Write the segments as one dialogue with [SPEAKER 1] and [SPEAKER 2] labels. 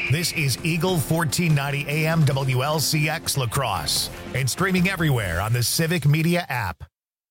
[SPEAKER 1] This is Eagle 1490 AM WLCX La Crosse and streaming everywhere on the Civic Media app.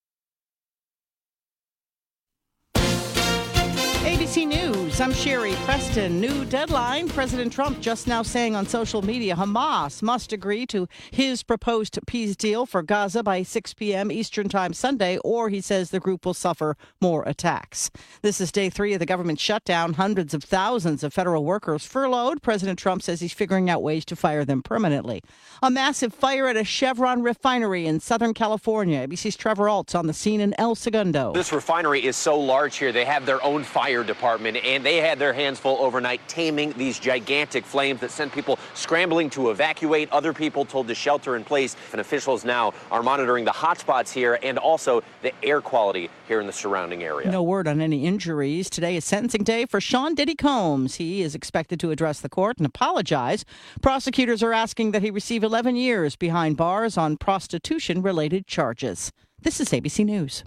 [SPEAKER 2] ABC News, I'm Sherry Preston. New deadline. President Trump just now saying on social media Hamas must agree to his proposed peace deal for Gaza by 6 p.m. Eastern Time Sunday, or he says the group will suffer more attacks. This is day 3 of the government shutdown. Hundreds of thousands of federal workers furloughed. President Trump says he's figuring out ways to fire them permanently. A massive fire at a Chevron refinery in Southern California. ABC's Trevor Alt's on the scene in El Segundo.
[SPEAKER 3] This refinery is so large here, they have their own fire department, and they had their hands full overnight taming these gigantic flames that sent people scrambling to evacuate, other people told to shelter in place. And officials now are monitoring the hotspots here and also the air quality here in the surrounding area.
[SPEAKER 2] No word on any injuries. Today is sentencing day for Sean Diddy Combs. He is expected to address the court and apologize. Prosecutors are asking that he receive 11 years behind bars on prostitution-related charges. This is ABC News.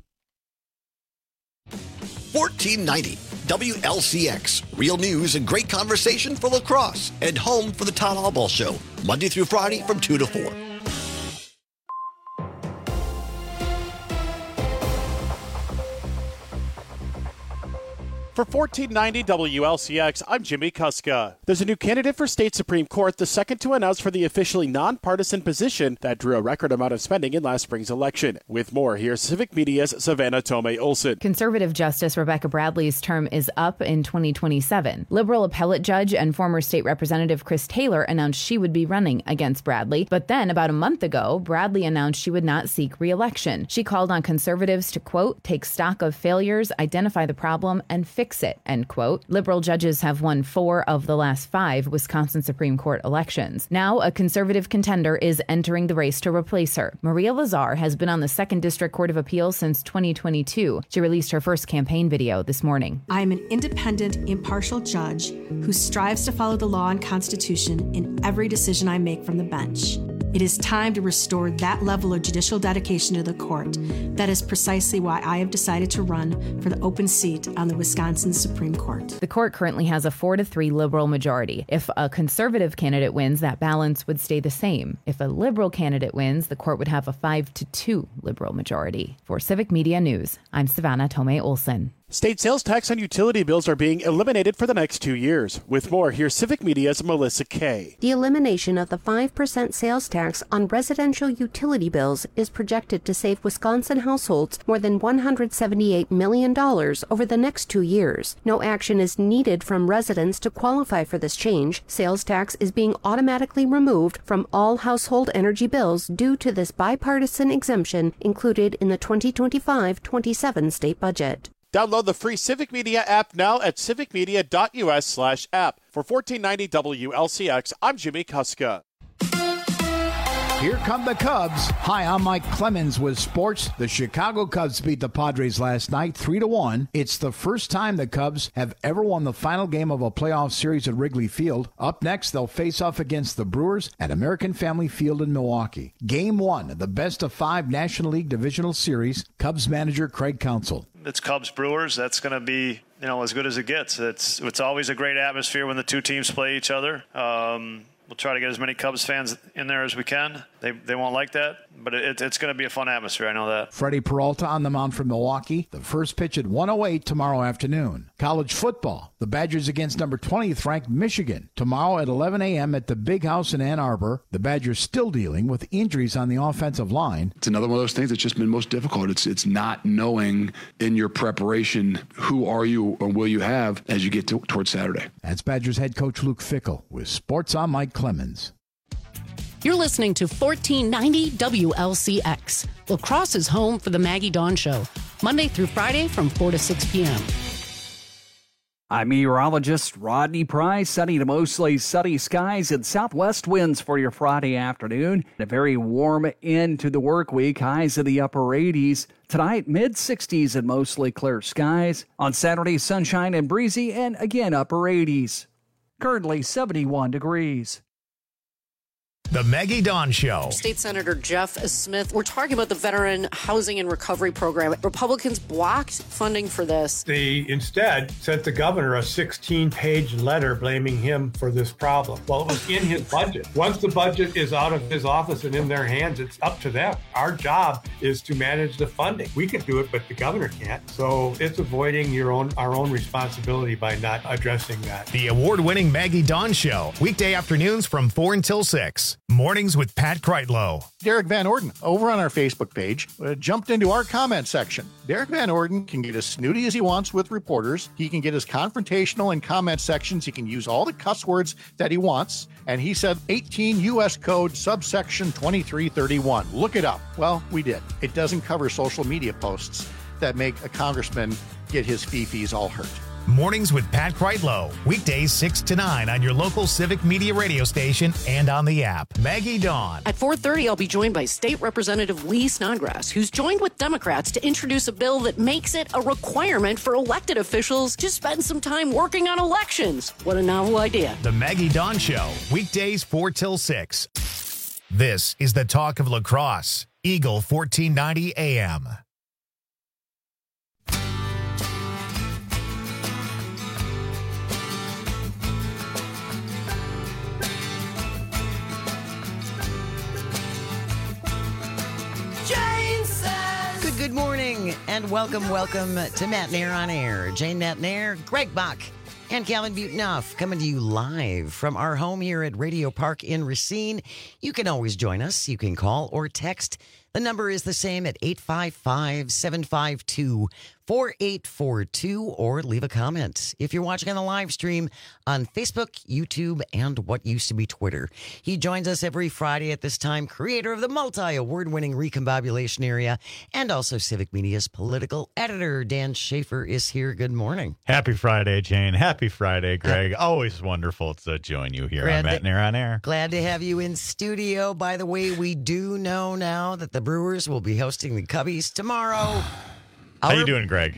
[SPEAKER 4] 1490 WLCX. Real news and great conversation for La Crosse and home for the Todd Albaugh Show. Monday through Friday from 2 to 4.
[SPEAKER 5] For 1490 WLCX, I'm Jimmy Kuska. There's a new candidate for state Supreme Court, the second to announce for the officially nonpartisan position that drew a record amount of spending in last spring's election. With more, here's Civic Media's Savannah Tomei-Olson.
[SPEAKER 6] Conservative Justice Rebecca Bradley's term is up in 2027. Liberal appellate judge and former state representative Chris Taylor announced she would be running against Bradley. But then, about a month ago, Bradley announced she would not seek re-election. She called on conservatives to, quote, take stock of failures, identify the problem, and fix it, end quote. Liberal judges have won 4 of the last 5 Wisconsin Supreme Court elections. Now, a conservative contender is entering the race to replace her. Maria Lazar has been on the 2nd District Court of Appeals since 2022. She released her first campaign video this morning.
[SPEAKER 7] I am an independent, impartial judge who strives to follow the law and Constitution in every decision I make from the bench. It is time to restore that level of judicial dedication to the court. That is precisely why I have decided to run for the open seat on the Wisconsin Supreme Court.
[SPEAKER 6] The court currently has a 4-3 liberal majority. If a conservative candidate wins, that balance would stay the same. If a liberal candidate wins, the court would have a 5-2 liberal majority. For Civic Media News, I'm Savannah Tomei-Olson.
[SPEAKER 5] State sales tax on utility bills are being eliminated for the next 2 years. With more, here's Civic Media's Melissa Kay.
[SPEAKER 8] The elimination of the 5% sales tax on residential utility bills is projected to save Wisconsin households more than $178 million over the next 2 years. No action is needed from residents to qualify for this change. Sales tax is being automatically removed from all household energy bills due to this bipartisan exemption included in the 2025-27 state budget.
[SPEAKER 5] Download the free Civic Media app now at civicmedia.us/app. For 1490 WLCX, I'm Jimmy Kuska.
[SPEAKER 9] Here come the Cubs. Hi, I'm Mike Clemens with sports. The Chicago Cubs beat the Padres last night 3-1. It's the first time the Cubs have ever won the final game of a playoff series at Wrigley Field. Up next, they'll face off against the Brewers at American Family Field in Milwaukee. Game 1 of the best-of-5 National League Divisional Series. Cubs manager Craig Counsell.
[SPEAKER 10] It's Cubs Brewers. That's going to be, as good as it gets. It's always a great atmosphere when the two teams play each other. We'll try to get as many Cubs fans in there as we can. They won't like that, but it's going to be a fun atmosphere. I know that.
[SPEAKER 9] Freddie Peralta on the mound for Milwaukee. The first pitch at 1:08 tomorrow afternoon. College football. The Badgers against number 20th ranked Michigan. Tomorrow at 11 a.m. at the Big House in Ann Arbor. The Badgers still dealing with injuries on the offensive line.
[SPEAKER 11] It's another one of those things that's just been most difficult. It's not knowing in your preparation who are you or will you have as you get towards Saturday.
[SPEAKER 9] That's Badgers head coach Luke Fickell with Sports on Mike Clemens.
[SPEAKER 12] You're listening to 1490 WLCX, La Crosse's home for the Maggie Dawn Show, Monday through Friday from 4 to 6 p.m.
[SPEAKER 13] I'm meteorologist Rodney Price. Sunny to mostly sunny skies and southwest winds for your Friday afternoon. A very warm end to the work week. Highs in the upper 80s. Tonight, mid-60s and mostly clear skies. On Saturday, sunshine and breezy and again upper 80s. Currently 71 degrees.
[SPEAKER 1] The Maggie Dawn Show.
[SPEAKER 12] State Senator Jeff Smith, we're talking about the Veteran Housing and Recovery Program. Republicans blocked funding for this.
[SPEAKER 14] They instead sent the governor a 16-page letter blaming him for this problem. Well, it was in his budget. Once the budget is out of his office and in their hands, it's up to them. Our job is to manage the funding. We can do it, but the governor can't. So it's avoiding our own responsibility by not addressing that.
[SPEAKER 1] The award-winning Maggie Dawn Show. Weekday afternoons from 4 until 6. Mornings with Pat Kreitlow.
[SPEAKER 15] Derek Van Orden, over on our Facebook page, jumped into our comment section. Derek Van Orden can get as snooty as he wants with reporters. He can get as confrontational in comment sections. He can use all the cuss words that he wants. And he said 18 U.S. Code subsection 2331. Look it up. Well, we did. It doesn't cover social media posts that make a congressman get his fee-fees all hurt.
[SPEAKER 1] Mornings with Pat Kreitlow. Weekdays 6 to 9 on your local Civic Media radio station and on the app. Maggie Dawn.
[SPEAKER 12] At 4:30, I'll be joined by State Representative Lee Snodgrass, who's joined with Democrats to introduce a bill that makes it a requirement for elected officials to spend some time working on elections. What a novel idea.
[SPEAKER 1] The Maggie Dawn Show. Weekdays 4 till 6. This is the talk of La Crosse. Eagle 1490 AM.
[SPEAKER 16] Good morning and welcome to Matt Nair on Air. Jane Matt Nair, Greg Bach, and Calvin Butenhoff coming to you live from our home here at Radio Park in Racine. You can always join us. You can call or text. The number is the same at 855-752-4842 or leave a comment if you're watching on the live stream on Facebook, YouTube, and what used to be Twitter. He joins us every Friday at this time, creator of the multi-award-winning Recombobulation Area and also Civic Media's political editor. Dan Schaefer is here. Good morning.
[SPEAKER 17] Happy Friday, Jane. Happy Friday, Greg. Always wonderful to join you here on Matt Nair on Air.
[SPEAKER 16] Glad to have you in studio. By the way, we do know now that the Brewers will be hosting the Cubbies tomorrow.
[SPEAKER 17] How you doing, Greg?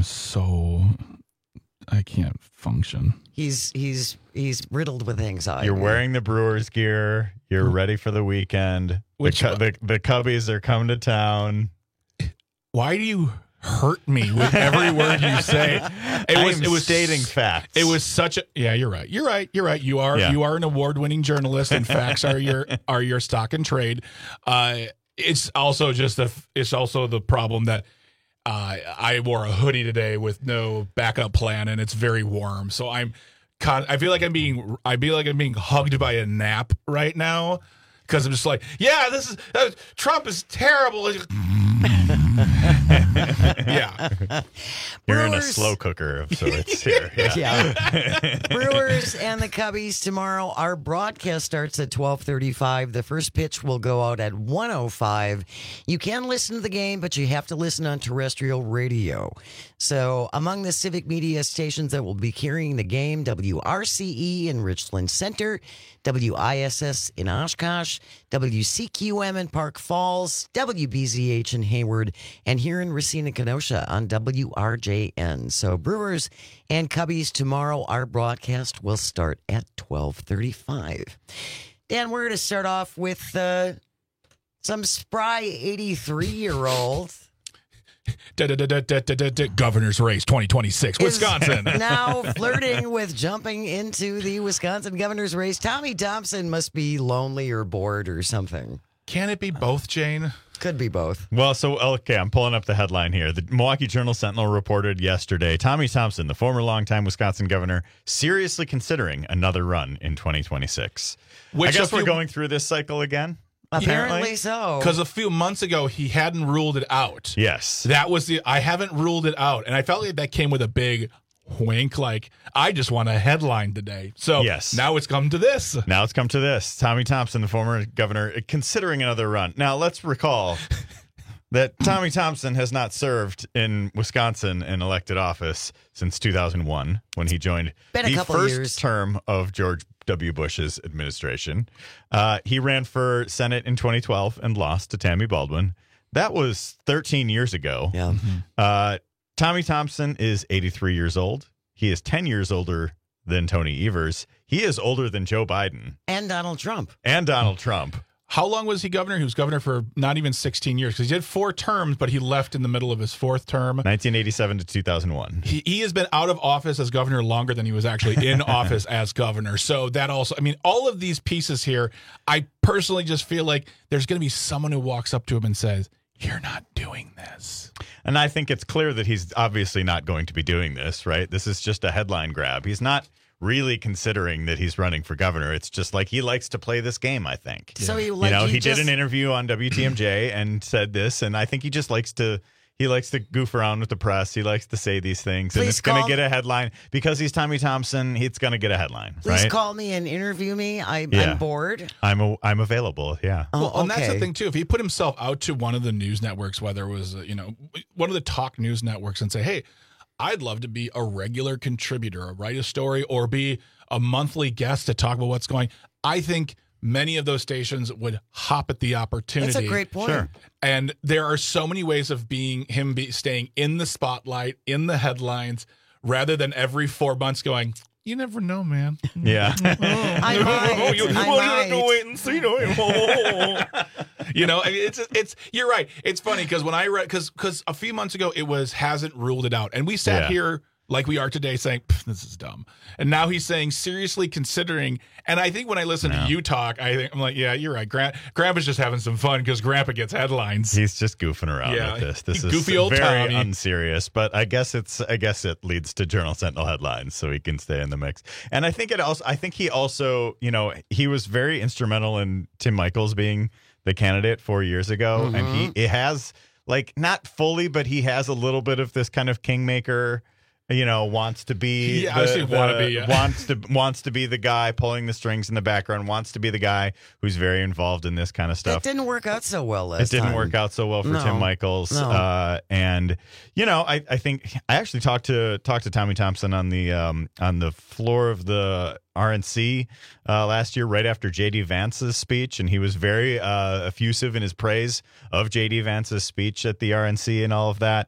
[SPEAKER 18] I can't function.
[SPEAKER 16] He's riddled with anxiety.
[SPEAKER 17] You're wearing the Brewers gear. You're ready for the weekend. The Cubbies are coming to town.
[SPEAKER 18] Why do you hurt me with every word you say?
[SPEAKER 17] It was stating facts.
[SPEAKER 18] It was such a You're right. You are an award-winning journalist, and facts are your stock and trade. It's also the problem that I wore a hoodie today with no backup plan, and it's very warm. So I feel like I'm being hugged by a gnat right now because I'm just like, Trump is terrible. Yeah.
[SPEAKER 17] You're Brewers, in a slow cooker of sorts here.
[SPEAKER 16] Yeah. Brewers and the Cubbies tomorrow. Our broadcast starts at 12:35. The first pitch will go out at 1:05. You can listen to the game, but you have to listen on terrestrial radio. So among the Civic Media stations that will be carrying the game, WRCE in Richland Center, WISS in Oshkosh, WCQM in Park Falls, WBZH in Hayward, and here in Racine and Kenosha on WRJN. So Brewers and Cubbies tomorrow. Our broadcast will start at 12:35. Dan, we're going to start off with some spry 83-year-old.
[SPEAKER 18] Governor's race 2026, Wisconsin.
[SPEAKER 16] Now flirting with jumping into the Wisconsin governor's race. Tommy Thompson must be lonely or bored or something.
[SPEAKER 18] Can it be both, Jane?
[SPEAKER 16] Could be both.
[SPEAKER 17] Well, I'm pulling up the headline here. The Milwaukee Journal-Sentinel reported yesterday, Tommy Thompson, the former longtime Wisconsin governor, seriously considering another run in 2026. I guess we're going through this cycle again.
[SPEAKER 16] Apparently so.
[SPEAKER 18] Because a few months ago, he hadn't ruled it out.
[SPEAKER 17] Yes.
[SPEAKER 18] That was I haven't ruled it out. And I felt like that came with a big wink, like, I just want a headline today. So now it's come to this.
[SPEAKER 17] Tommy Thompson, the former governor, considering another run. Now, let's recall that Tommy Thompson has not served in Wisconsin in elected office since 2001 when he joined the first term of George W. Bush's administration. He ran for Senate in 2012 and lost to Tammy Baldwin. That was 13 years ago.
[SPEAKER 16] Yeah.
[SPEAKER 17] Tommy Thompson is 83 years old. He is 10 years older than Tony Evers. He is older than Joe Biden.
[SPEAKER 16] And Donald Trump.
[SPEAKER 18] How long was he governor? He was governor for not even 16 years because he did 4 terms, but he left in the middle of his 4th term.
[SPEAKER 17] 1987 to 2001.
[SPEAKER 18] He has been out of office as governor longer than he was actually in office as governor. So that also, I mean, all of these pieces here, I personally just feel like there's going to be someone who walks up to him and says, "You're not doing this."
[SPEAKER 17] And I think it's clear that he's obviously not going to be doing this, right? This is just a headline grab. He's not really considering that he's running for governor. It's just like he likes to play this game, I think.
[SPEAKER 16] So he
[SPEAKER 17] did an interview on WTMJ and said this, and I think he just likes to goof around with the press. He likes to say these things, and it's going to get a headline because he's Tommy Thompson. It's going to get a headline.
[SPEAKER 16] Please call me and interview me. I'm bored.
[SPEAKER 17] I'm available. Yeah.
[SPEAKER 18] Well, and that's the thing too. If he put himself out to one of the news networks, whether it was one of the talk news networks, and say, "Hey, I'd love to be a regular contributor, or write a story, or be a monthly guest to talk about what's going." I think many of those stations would hop at the opportunity.
[SPEAKER 16] That's a great point.
[SPEAKER 17] Sure.
[SPEAKER 18] And there are so many ways of staying in the spotlight, in the headlines, rather than every 4 months going, "You never know, man."
[SPEAKER 17] Yeah.
[SPEAKER 16] I might.
[SPEAKER 18] You have to wait and see. It's you're right. It's funny because when I read, because a few months ago it was hasn't ruled it out, and we sat here like we are today saying this is dumb, and now he's saying seriously considering. And I think when I listen to you talk, I'm like, yeah, you're right. Grandpa's just having some fun because Grandpa gets headlines.
[SPEAKER 17] He's just goofing around with this. This is
[SPEAKER 18] goofy old
[SPEAKER 17] very
[SPEAKER 18] Tommy.
[SPEAKER 17] Unserious, but I guess it leads to Journal Sentinel headlines, so he can stay in the mix. And I think he also, he was very instrumental in Tim Michels being the candidate 4 years ago, and he has, like, not fully, but he has a little bit of this kind of kingmaker. Wants to be wants to be the guy pulling the strings in the background, wants to be the guy who's very involved in this kind of stuff.
[SPEAKER 16] It didn't work out so well last time.
[SPEAKER 17] It didn't work out so well for Tim Michels.
[SPEAKER 16] No.
[SPEAKER 17] And I think I actually talked to Tommy Thompson on the floor of the RNC last year, right after J.D. Vance's speech, and he was very effusive in his praise of J.D. Vance's speech at the RNC and all of that.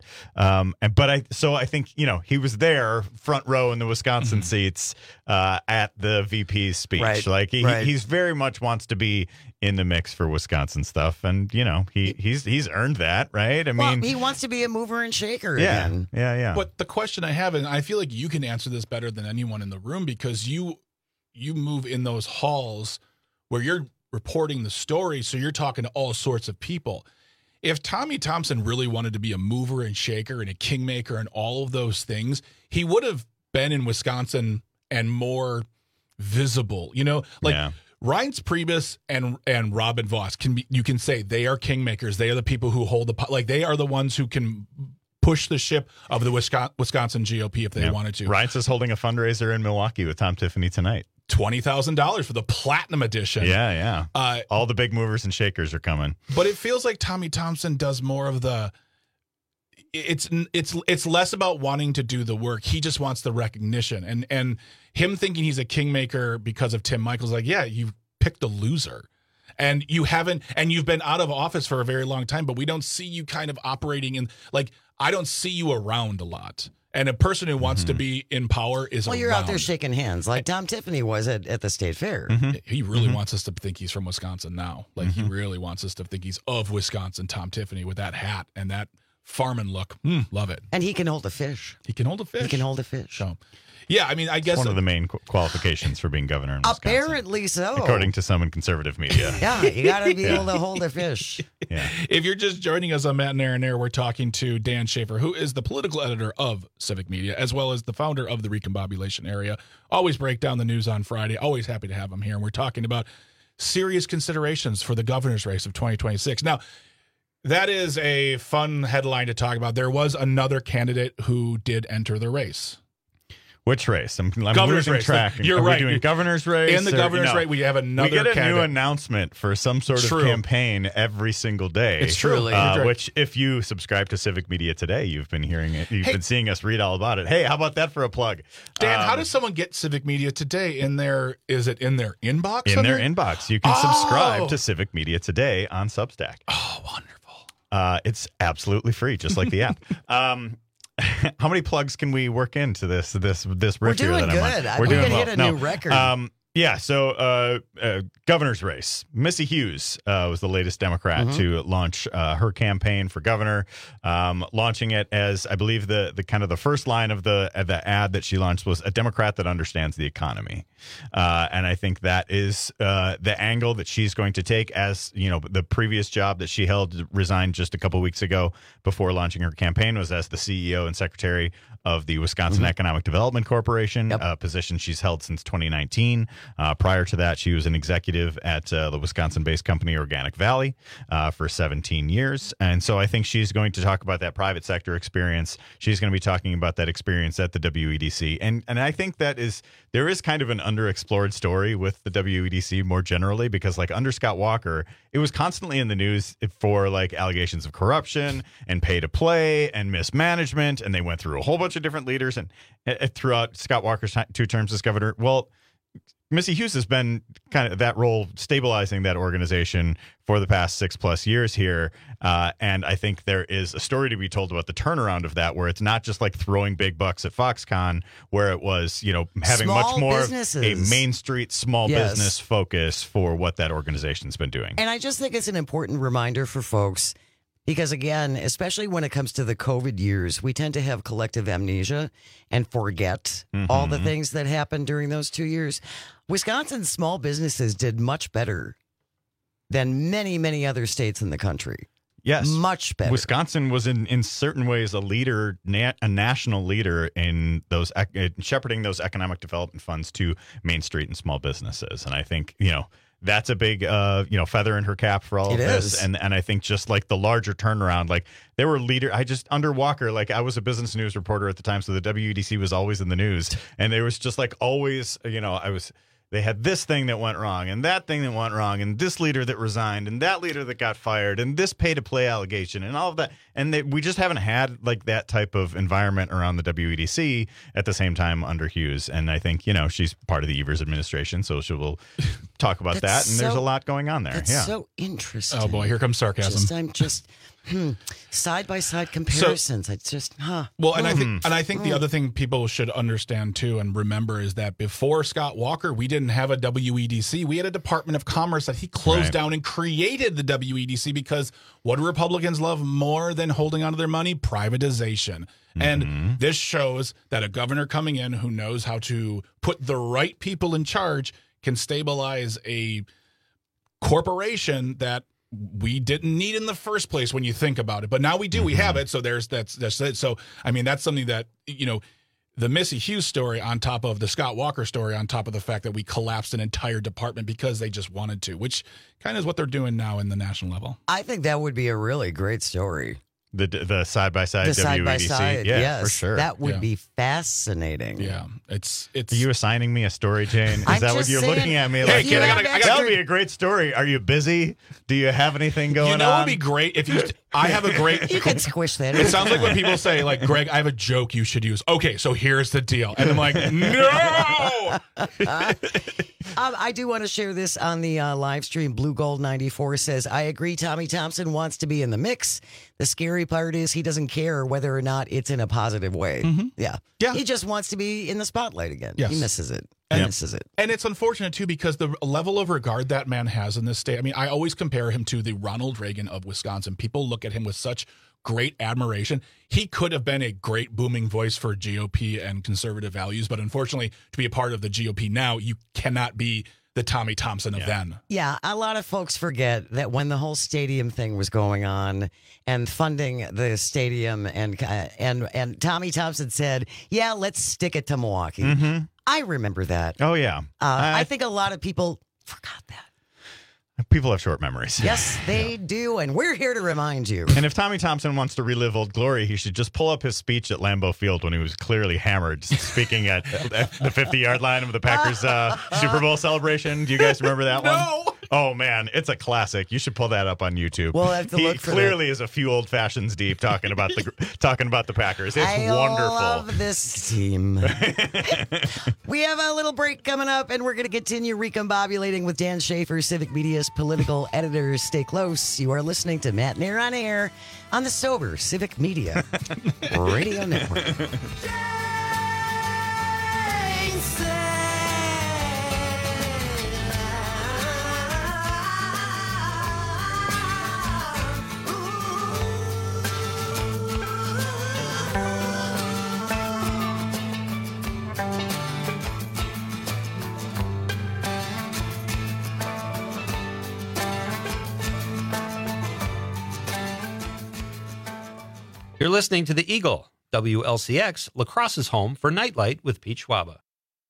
[SPEAKER 17] I think he was there front row in the Wisconsin seats at the VP's speech.
[SPEAKER 16] Right.
[SPEAKER 17] Like he's very much wants to be in the mix for Wisconsin stuff, and he's earned that, right? I mean,
[SPEAKER 16] he wants to be a mover and shaker
[SPEAKER 17] again.
[SPEAKER 16] Yeah.
[SPEAKER 17] Yeah.
[SPEAKER 18] But the question I have, and I feel like you can answer this better than anyone in the room because you move in those halls where you're reporting the story, so you're talking to all sorts of people. If Tommy Thompson really wanted to be a mover and shaker and a kingmaker and all of those things, he would have been in Wisconsin and more visible. Reince Priebus and Robin Vos you can say they are kingmakers. They are the people who hold they are the ones who can push the ship of the Wisconsin GOP if they wanted to.
[SPEAKER 17] Reince is holding a fundraiser in Milwaukee with Tom Tiffany tonight.
[SPEAKER 18] $20,000 for the Platinum Edition.
[SPEAKER 17] Yeah. All the big movers and shakers are coming.
[SPEAKER 18] But it feels like Tommy Thompson does more of the. It's less about wanting to do the work. He just wants the recognition, and him thinking he's a kingmaker because of Tim Michels. Like, yeah, you picked a loser. And you haven't, and you've been out of office for a very long time, but we don't see you kind of operating in, I don't see you around a lot. And a person who wants to be in power is
[SPEAKER 16] you're out there shaking hands like Tom Tiffany was at the state fair.
[SPEAKER 18] He really wants us to think he's from Wisconsin now. He really wants us to think he's of Wisconsin, Tom Tiffany, with that hat and that farming look. Love it.
[SPEAKER 16] And he can hold a fish.
[SPEAKER 18] So, yeah, I mean, I guess
[SPEAKER 17] one of the main qualifications for being governor in Wisconsin.
[SPEAKER 16] Apparently so.
[SPEAKER 17] According to some in conservative media.
[SPEAKER 16] Yeah, you got to be able to hold a fish.
[SPEAKER 17] Yeah.
[SPEAKER 18] If you're just joining us on Matt and Aaron Air, we're talking to Dan Schaefer, who is the political editor of Civic Media, as well as the founder of the Recombobulation Area. Always break down the news on Friday. Always happy to have him here. And we're talking about serious considerations for the governor's race of 2026. Now, that is a fun headline to talk about. There was another candidate who did enter the race.
[SPEAKER 17] Which race? I'm
[SPEAKER 18] governor's
[SPEAKER 17] losing
[SPEAKER 18] race.
[SPEAKER 17] track.
[SPEAKER 18] You're
[SPEAKER 17] Are
[SPEAKER 18] right.
[SPEAKER 17] we doing governor's race?
[SPEAKER 18] In the governor's race, we have another
[SPEAKER 17] We get a
[SPEAKER 18] candidate.
[SPEAKER 17] new announcement for some sort of campaign every single day.
[SPEAKER 18] It's true.
[SPEAKER 17] Which, if you subscribe to Civic Media Today, you've been hearing it. You've been seeing us read all about it. Hey, how about that for a plug?
[SPEAKER 18] Dan, how does someone get Civic Media Today in their? Is it in their inbox?
[SPEAKER 17] In their inbox. You can subscribe to Civic Media Today on Substack.
[SPEAKER 18] Oh, wonderful.
[SPEAKER 17] It's absolutely free, just like the app. How many plugs can we work into this riff
[SPEAKER 16] We're
[SPEAKER 17] here
[SPEAKER 16] doing
[SPEAKER 17] that I'm on?
[SPEAKER 16] good.
[SPEAKER 17] We're
[SPEAKER 16] We
[SPEAKER 17] doing
[SPEAKER 16] could
[SPEAKER 17] well.
[SPEAKER 16] hit a new record.
[SPEAKER 17] Yeah, so governor's race. Missy Hughes was the latest Democrat to launch her campaign for governor, launching it as, I believe, the kind of the first line of the ad that she launched was a Democrat that understands the economy. And I think that is the angle that she's going to take, as the previous job that she held, resigned just a couple weeks ago before launching her campaign, was as the CEO and secretary of the Wisconsin Economic Development Corporation, a position she's held since 2019. Prior to that, she was an executive at the Wisconsin-based company Organic Valley for 17 years. And so I think she's going to talk about that private sector experience. She's going to be talking about that experience at the WEDC. And I think there is kind of an underexplored story with the WEDC more generally, because like under Scott Walker, it was constantly in the news for like allegations of corruption and pay to play and mismanagement. And they went through a whole bunch of different leaders and throughout Scott Walker's 2 terms as governor. Well, Missy Hughes has been kind of that role, stabilizing that organization for the past 6+ years here. And I think there is a story to be told about the turnaround of that, where it's not just like throwing big bucks at Foxconn, where it was, having much more of a Main Street small business focus for what that organization's been doing.
[SPEAKER 16] And I just think it's an important reminder for folks, because again, especially when it comes to the COVID years, we tend to have collective amnesia and forget all the things that happened during those 2 years. Wisconsin's small businesses did much better than many, many other states in the country.
[SPEAKER 17] Yes.
[SPEAKER 16] Much better.
[SPEAKER 17] Wisconsin was in certain ways a leader, a national leader in those shepherding those economic development funds to Main Street and small businesses. And I think, that's a big, feather in her cap for all of this. And I think just like the larger turnaround, like they were under Walker, like I was a business news reporter at the time. So the WEDC was always in the news, and there was just like always, they had this thing that went wrong and that thing that went wrong and this leader that resigned and that leader that got fired and this pay to play allegation and all of that. And we just haven't had like that type of environment around the WEDC at the same time under Hughes. And I think, she's part of the Evers administration, so she will talk about that. And there's a lot going on there.
[SPEAKER 16] That's so interesting.
[SPEAKER 18] Oh boy, here comes sarcasm.
[SPEAKER 16] I'm just side by side comparisons. It's just
[SPEAKER 18] well, and I think the other thing people should understand too and remember is that before Scott Walker, we didn't have a WEDC. We had a Department of Commerce that he closed down and created the WEDC, because what do Republicans love more than holding onto their money? Privatization. And this shows that a governor coming in who knows how to put the right people in charge can stabilize a corporation that we didn't need in the first place when you think about it. But now we do. We have it. So that's it. So, I mean, that's something that, the Missy Hughes story on top of the Scott Walker story, on top of the fact that we collapsed an entire department because they just wanted to, which kind of is what they're doing now in the national level.
[SPEAKER 16] I think that would be a really great story.
[SPEAKER 17] The side-by-side WEDC.
[SPEAKER 16] Side-by-side,
[SPEAKER 17] yeah,
[SPEAKER 16] yes.
[SPEAKER 17] for sure.
[SPEAKER 16] That would be fascinating.
[SPEAKER 18] Yeah. It's.
[SPEAKER 17] Are you assigning me a story, Jane? Is that what you're looking at me like? That would be a great story. Are you busy? Do you have anything going on?
[SPEAKER 18] It would be great if you. I have a great.
[SPEAKER 16] You can squish that.
[SPEAKER 18] It sounds like when people say, like, Greg, I have a joke you should use. Okay, so here's the deal, and I'm like, no.
[SPEAKER 16] I do want to share this on the live stream. Blue Gold 94 says, I agree Tommy Thompson wants to be in the mix. The scary part is he doesn't care whether or not it's in a positive way. Yeah. He just wants to be in the spotlight again.
[SPEAKER 18] Yes.
[SPEAKER 16] He misses it.
[SPEAKER 18] And it's unfortunate, too, because the level of regard that man has in this state. I mean, I always compare him to the Ronald Reagan of Wisconsin. People look at him with such great admiration. He could have been a great booming voice for GOP and conservative values, but unfortunately, to be a part of the GOP now, you cannot be the Tommy Thompson of then.
[SPEAKER 16] Yeah, a lot of folks forget that when the whole stadium thing was going on and funding the stadium, and Tommy Thompson said, "Yeah, let's stick it to Milwaukee." I remember that.
[SPEAKER 17] Oh yeah,
[SPEAKER 16] I think a lot of people forgot that.
[SPEAKER 17] People have short memories.
[SPEAKER 16] Yes, they do, and we're here to remind you.
[SPEAKER 17] And if Tommy Thompson wants to relive old glory, he should just pull up his speech at Lambeau Field when he was clearly hammered, speaking at the 50-yard line of the Packers Super Bowl celebration. Do you guys remember that one? Oh, man, it's a classic. You should pull that up on YouTube.
[SPEAKER 16] We'll have to look for
[SPEAKER 17] clearly is a few old fashions deep talking about the Packers. It's
[SPEAKER 16] I
[SPEAKER 17] wonderful.
[SPEAKER 16] love this team. We have a little break coming up, and we're going to continue recombobulating with Dan Schaefer, Civic Media's political editor. Stay close. You are listening to Matt Nair on Air on the Sober Civic Media Radio Network.
[SPEAKER 19] You're listening to The Eagle, WLCX, La Crosse's home for Nightlight with Pete Schwaba.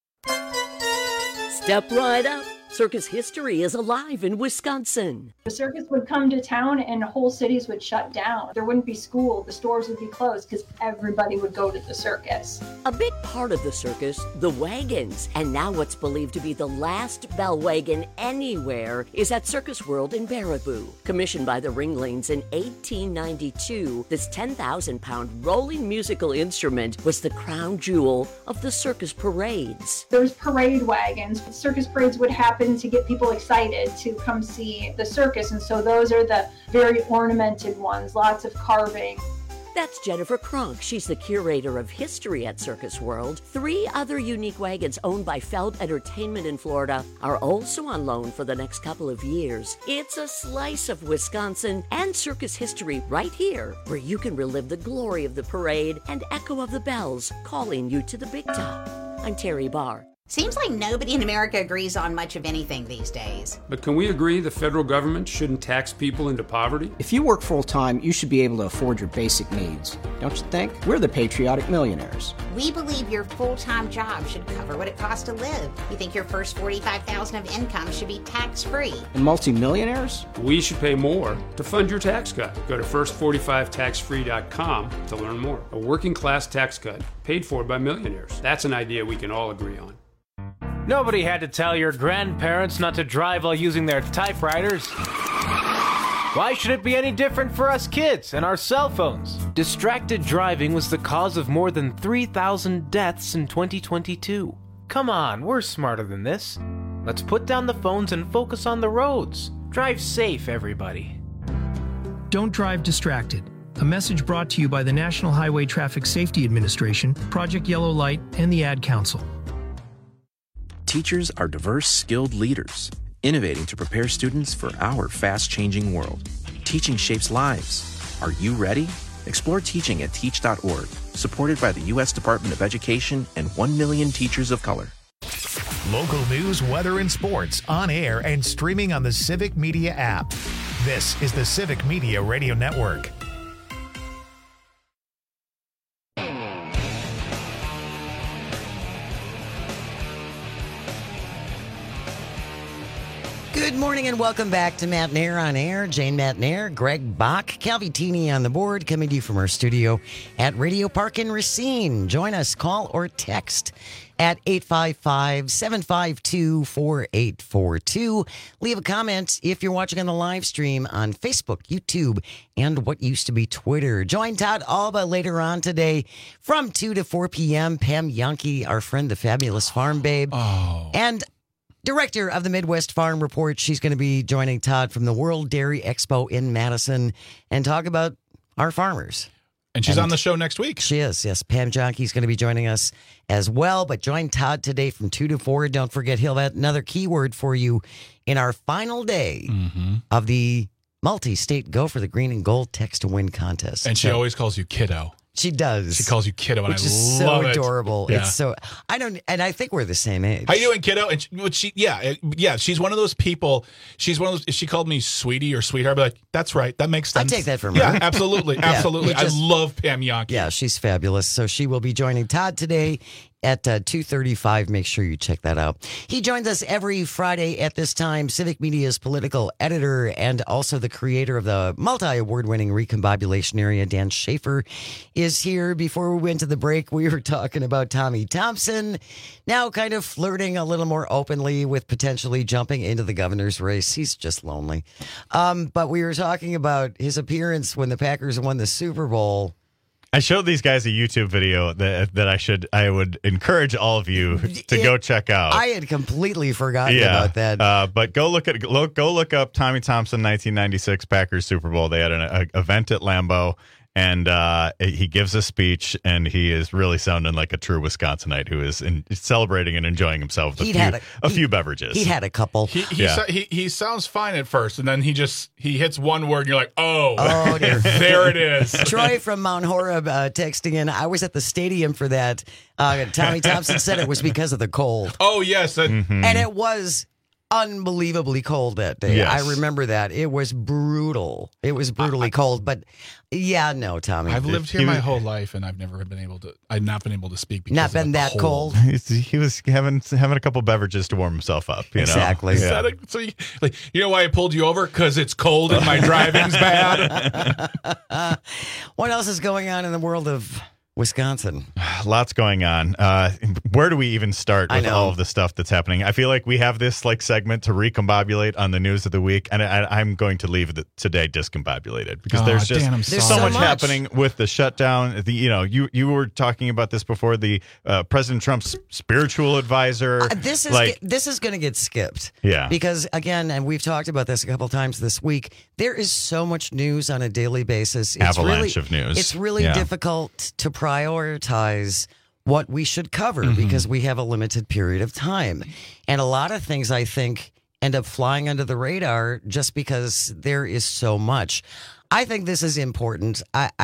[SPEAKER 12] Step right up. Circus history is alive in Wisconsin.
[SPEAKER 20] The circus would come to town and whole cities would shut down. There wouldn't be school, the stores would be closed because everybody would go to the circus.
[SPEAKER 12] A big part of the circus, the wagons. And now what's believed to be the last bell wagon anywhere is at Circus World in Baraboo. Commissioned by the Ringlings in 1892, this 10,000-pound rolling musical instrument was the crown jewel of the circus parades.
[SPEAKER 20] There's parade wagons. Circus parades would happen to get people excited to come see the circus, and so those are the very ornamented ones, lots of carving.
[SPEAKER 12] That's Jennifer Kronk. She's the curator of history at Circus World. 3 other unique wagons owned by Feld Entertainment in Florida are also on loan for the next couple of years. It's a slice of Wisconsin and circus history right here, where you can relive the glory of the parade and echo of the bells calling you to the big top. I'm Terry Barr.
[SPEAKER 21] Seems like nobody in America agrees on much of anything these days.
[SPEAKER 22] But can we agree the federal government shouldn't tax people into poverty?
[SPEAKER 23] If you work full-time, you should be able to afford your basic needs. Don't you think? We're the patriotic millionaires.
[SPEAKER 21] We believe your full-time job should cover what it costs to live. We think your first $45,000 of income should be tax-free.
[SPEAKER 23] And multimillionaires?
[SPEAKER 22] We should pay more to fund your tax cut. Go to first45taxfree.com to learn more. A working-class tax cut paid for by millionaires. That's an idea we can all agree on.
[SPEAKER 24] Nobody had to tell your grandparents not to drive while using their typewriters. Why should it be any different for us kids and our cell phones? Distracted driving was the cause of more than 3,000 deaths in 2022. Come on, we're smarter than this. Let's put down the phones and focus on the roads. Drive safe, everybody.
[SPEAKER 25] Don't drive distracted. A message brought to you by the National Highway Traffic Safety Administration, Project Yellow Light, and the Ad Council.
[SPEAKER 26] Teachers are diverse, skilled leaders, innovating to prepare students for our fast-changing world. Teaching shapes lives. Are you ready? Explore teaching at teach.org, supported by the U.S. Department of Education and 1 million teachers of color.
[SPEAKER 1] Local news, weather, and sports on air and streaming on the Civic Media app. This is the Civic Media Radio Network.
[SPEAKER 16] Good morning and welcome back to Matt Nair on Air. Jane Matt Nair, Greg Bach, Calvitini on the board, coming to you from our studio at Radio Park in Racine. Join us, call or text at 855-752-4842. Leave a comment if you're watching on the live stream on Facebook, YouTube, and what used to be Twitter. Join Todd Alba later on today from 2 to 4 p.m. Pam Yankee, our friend, the fabulous farm babe. And director of the Midwest Farm Report. She's going to be joining Todd from the World Dairy Expo in Madison and talk about our farmers.
[SPEAKER 18] And she's on the show next week.
[SPEAKER 16] She is, yes. Pam Jahnke's going to be joining us as well. But join Todd today from 2 to 4. Don't forget, he'll have another keyword for you in our final day of the multi-state Go for the Green and Gold Text to Win contest.
[SPEAKER 18] And she always calls you kiddo.
[SPEAKER 16] She does.
[SPEAKER 18] She calls you kiddo, and
[SPEAKER 16] which
[SPEAKER 18] I
[SPEAKER 16] is
[SPEAKER 18] love
[SPEAKER 16] so
[SPEAKER 18] it.
[SPEAKER 16] adorable.
[SPEAKER 18] Yeah.
[SPEAKER 16] It's so I think we're the same age.
[SPEAKER 18] How you doing, kiddo? And she's one of those people. She's one of those. If she called me sweetie or sweetheart, I'd be like, that's right. That makes sense.
[SPEAKER 16] I take that from her.
[SPEAKER 18] Yeah, absolutely, absolutely.
[SPEAKER 16] I
[SPEAKER 18] love Pam Jahnke.
[SPEAKER 16] Yeah, she's fabulous. So she will be joining Todd today at 2:35. Make sure you check that out. He joins us every Friday at this time. Civic Media's political editor and also the creator of the multi-award-winning Recombobulation Area, Dan Schaefer, is here. Before we went to the break, we were talking about Tommy Thompson, now kind of flirting a little more openly with potentially jumping into the governor's race. He's just lonely. But we were talking about his appearance when the Packers won the Super Bowl.
[SPEAKER 17] I showed these guys a YouTube video that I would encourage all of you to go check out.
[SPEAKER 16] I had completely forgotten about that.
[SPEAKER 17] But go look up Tommy Thompson 1996 Packers Super Bowl. They had an event at Lambeau, and he gives a speech, and he is really sounding like a true Wisconsinite who is celebrating and enjoying himself with a few beverages.
[SPEAKER 16] He had a couple.
[SPEAKER 18] He sounds fine at first, and then he hits one word, and you're like, oh there it is.
[SPEAKER 16] Troy from Mount Horeb texting in, I was at the stadium for that. Tommy Thompson said it was because of the cold.
[SPEAKER 18] Oh, yes.
[SPEAKER 16] And it was unbelievably cold that day.
[SPEAKER 17] Yes.
[SPEAKER 16] I remember that. It was brutal. It was brutally cold. But yeah, no, Tommy.
[SPEAKER 18] I've lived here my whole life, and I've not been able to speak because
[SPEAKER 16] not been that cold.
[SPEAKER 17] He was having a couple beverages to warm himself up.
[SPEAKER 16] Exactly.
[SPEAKER 17] Yeah.
[SPEAKER 18] So you know why I pulled you over? Because it's cold and my driving's bad.
[SPEAKER 16] What else is going on in the world of Wisconsin?
[SPEAKER 17] Lots going on. Where do we even start with all of the stuff that's happening? I feel like we have this segment to recombobulate on the news of the week, and I'm going to leave today discombobulated because there's so much happening with the shutdown. You were talking about this before. The President Trump's spiritual advisor.
[SPEAKER 16] This is going to get skipped.
[SPEAKER 17] Yeah.
[SPEAKER 16] Because again, and we've talked about this a couple times this week, there is so much news on a daily basis.
[SPEAKER 17] Avalanche of news.
[SPEAKER 16] It's really difficult to prioritize what we should cover because we have a limited period of time. And a lot of things, I think, end up flying under the radar just because there is so much. I think this is important.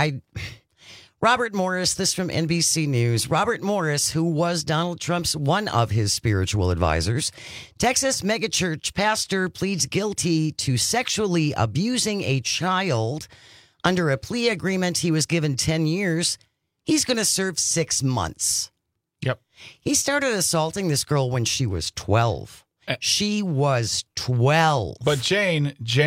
[SPEAKER 16] Robert Morris, this from NBC News. Robert Morris, who was Donald Trump's one of his spiritual advisors, Texas megachurch pastor, pleads guilty to sexually abusing a child. Under a plea agreement, he was given 10 years. He's going to serve 6 months.
[SPEAKER 18] Yep.
[SPEAKER 16] He started assaulting this girl when she was 12. She was 12.
[SPEAKER 18] But Jane,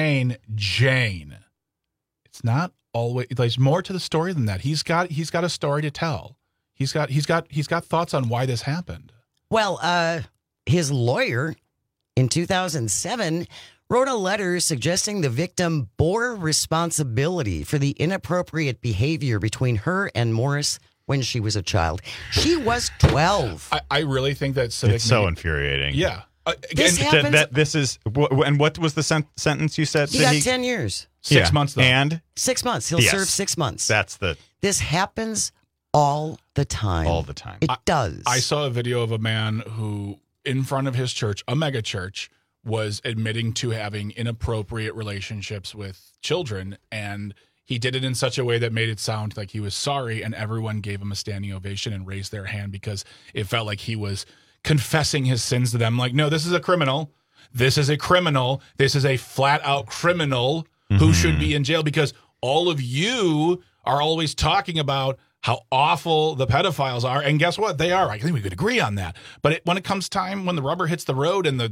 [SPEAKER 18] it's not always. There's more to the story than that. He's got a story to tell. He's got thoughts on why this happened.
[SPEAKER 16] Well, his lawyer in 2007 wrote a letter suggesting the victim bore responsibility for the inappropriate behavior between her and Morris when she was a child. She was 12.
[SPEAKER 18] I really think that
[SPEAKER 17] it's so infuriating.
[SPEAKER 18] Yeah.
[SPEAKER 16] This happens.
[SPEAKER 17] This is, and what was the sentence you said?
[SPEAKER 16] He got 10 years.
[SPEAKER 18] 6 months, though.
[SPEAKER 17] And
[SPEAKER 16] 6 months. He'll serve 6 months.
[SPEAKER 17] This
[SPEAKER 16] happens all the time.
[SPEAKER 17] All the time.
[SPEAKER 16] It does.
[SPEAKER 18] I saw a video of a man who, in front of his church, a mega church, was admitting to having inappropriate relationships with children, and he did it in such a way that made it sound like he was sorry, and everyone gave him a standing ovation and raised their hand because it felt like he was confessing his sins to them. Like, no, this is a criminal. This is a criminal. This is a flat-out criminal who should be in jail because all of you are always talking about how awful the pedophiles are, and guess what? They are. I think we could agree on that. But when it comes time, when the rubber hits the road, and the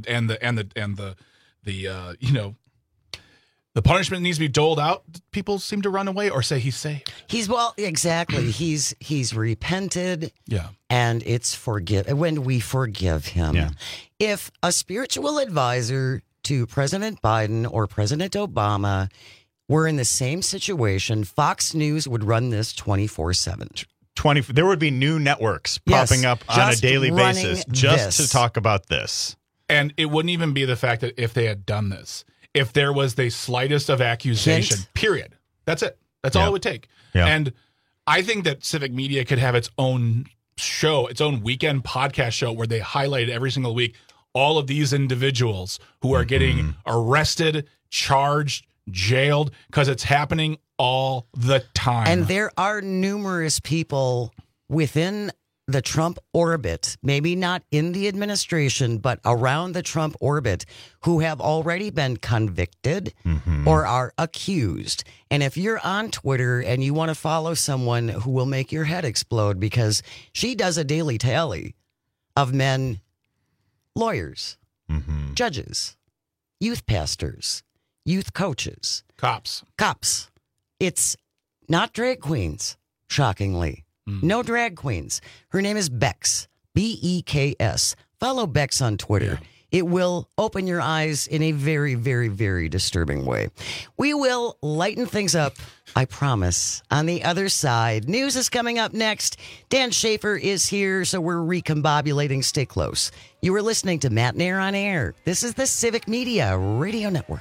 [SPEAKER 18] punishment needs to be doled out, people seem to run away or say he's safe.
[SPEAKER 16] Exactly. He's repented.
[SPEAKER 18] Yeah,
[SPEAKER 16] and it's when we forgive him.
[SPEAKER 17] Yeah.
[SPEAKER 16] If a spiritual advisor to President Biden or President Obama were in the same situation, Fox News would run this 24/7.
[SPEAKER 17] There would be new networks popping up on a daily basis just to talk about this.
[SPEAKER 18] And it wouldn't even be the fact that if they had done this, if there was the slightest of accusation, period. That's it. That's all it would take.
[SPEAKER 17] Yeah.
[SPEAKER 18] And I think that Civic Media could have its own show, its own weekend podcast show where they highlight every single week all of these individuals who are getting arrested, charged, jailed, because it's happening all the time.
[SPEAKER 16] And there are numerous people within the Trump orbit, maybe not in the administration, but around the Trump orbit, who have already been convicted or are accused. And if you're on Twitter and you want to follow someone who will make your head explode because she does a daily tally of men, lawyers, judges, youth pastors, youth coaches,
[SPEAKER 18] cops.
[SPEAKER 16] It's not drag queens, shockingly. No drag queens. Her name is Bex, Beks. Follow Bex on Twitter. Yeah. It will open your eyes in a very, very, very disturbing way. We will lighten things up, I promise. On the other side, news is coming up next. Dan Schaefer is here, so we're recombobulating. Stay close. You are listening to Matt Nair on Air. This is the Civic Media Radio Network.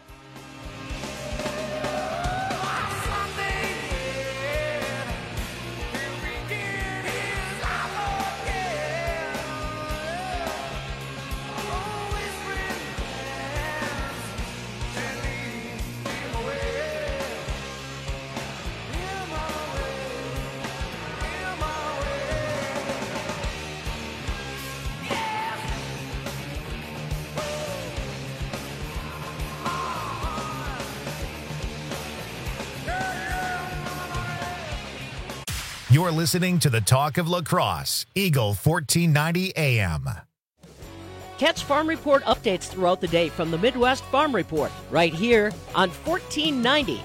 [SPEAKER 1] You're listening to the Talk of Lacrosse, Eagle 1490 AM.
[SPEAKER 2] Catch Farm Report updates throughout the day from the Midwest Farm Report, right here on 1490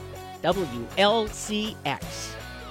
[SPEAKER 2] WLCX.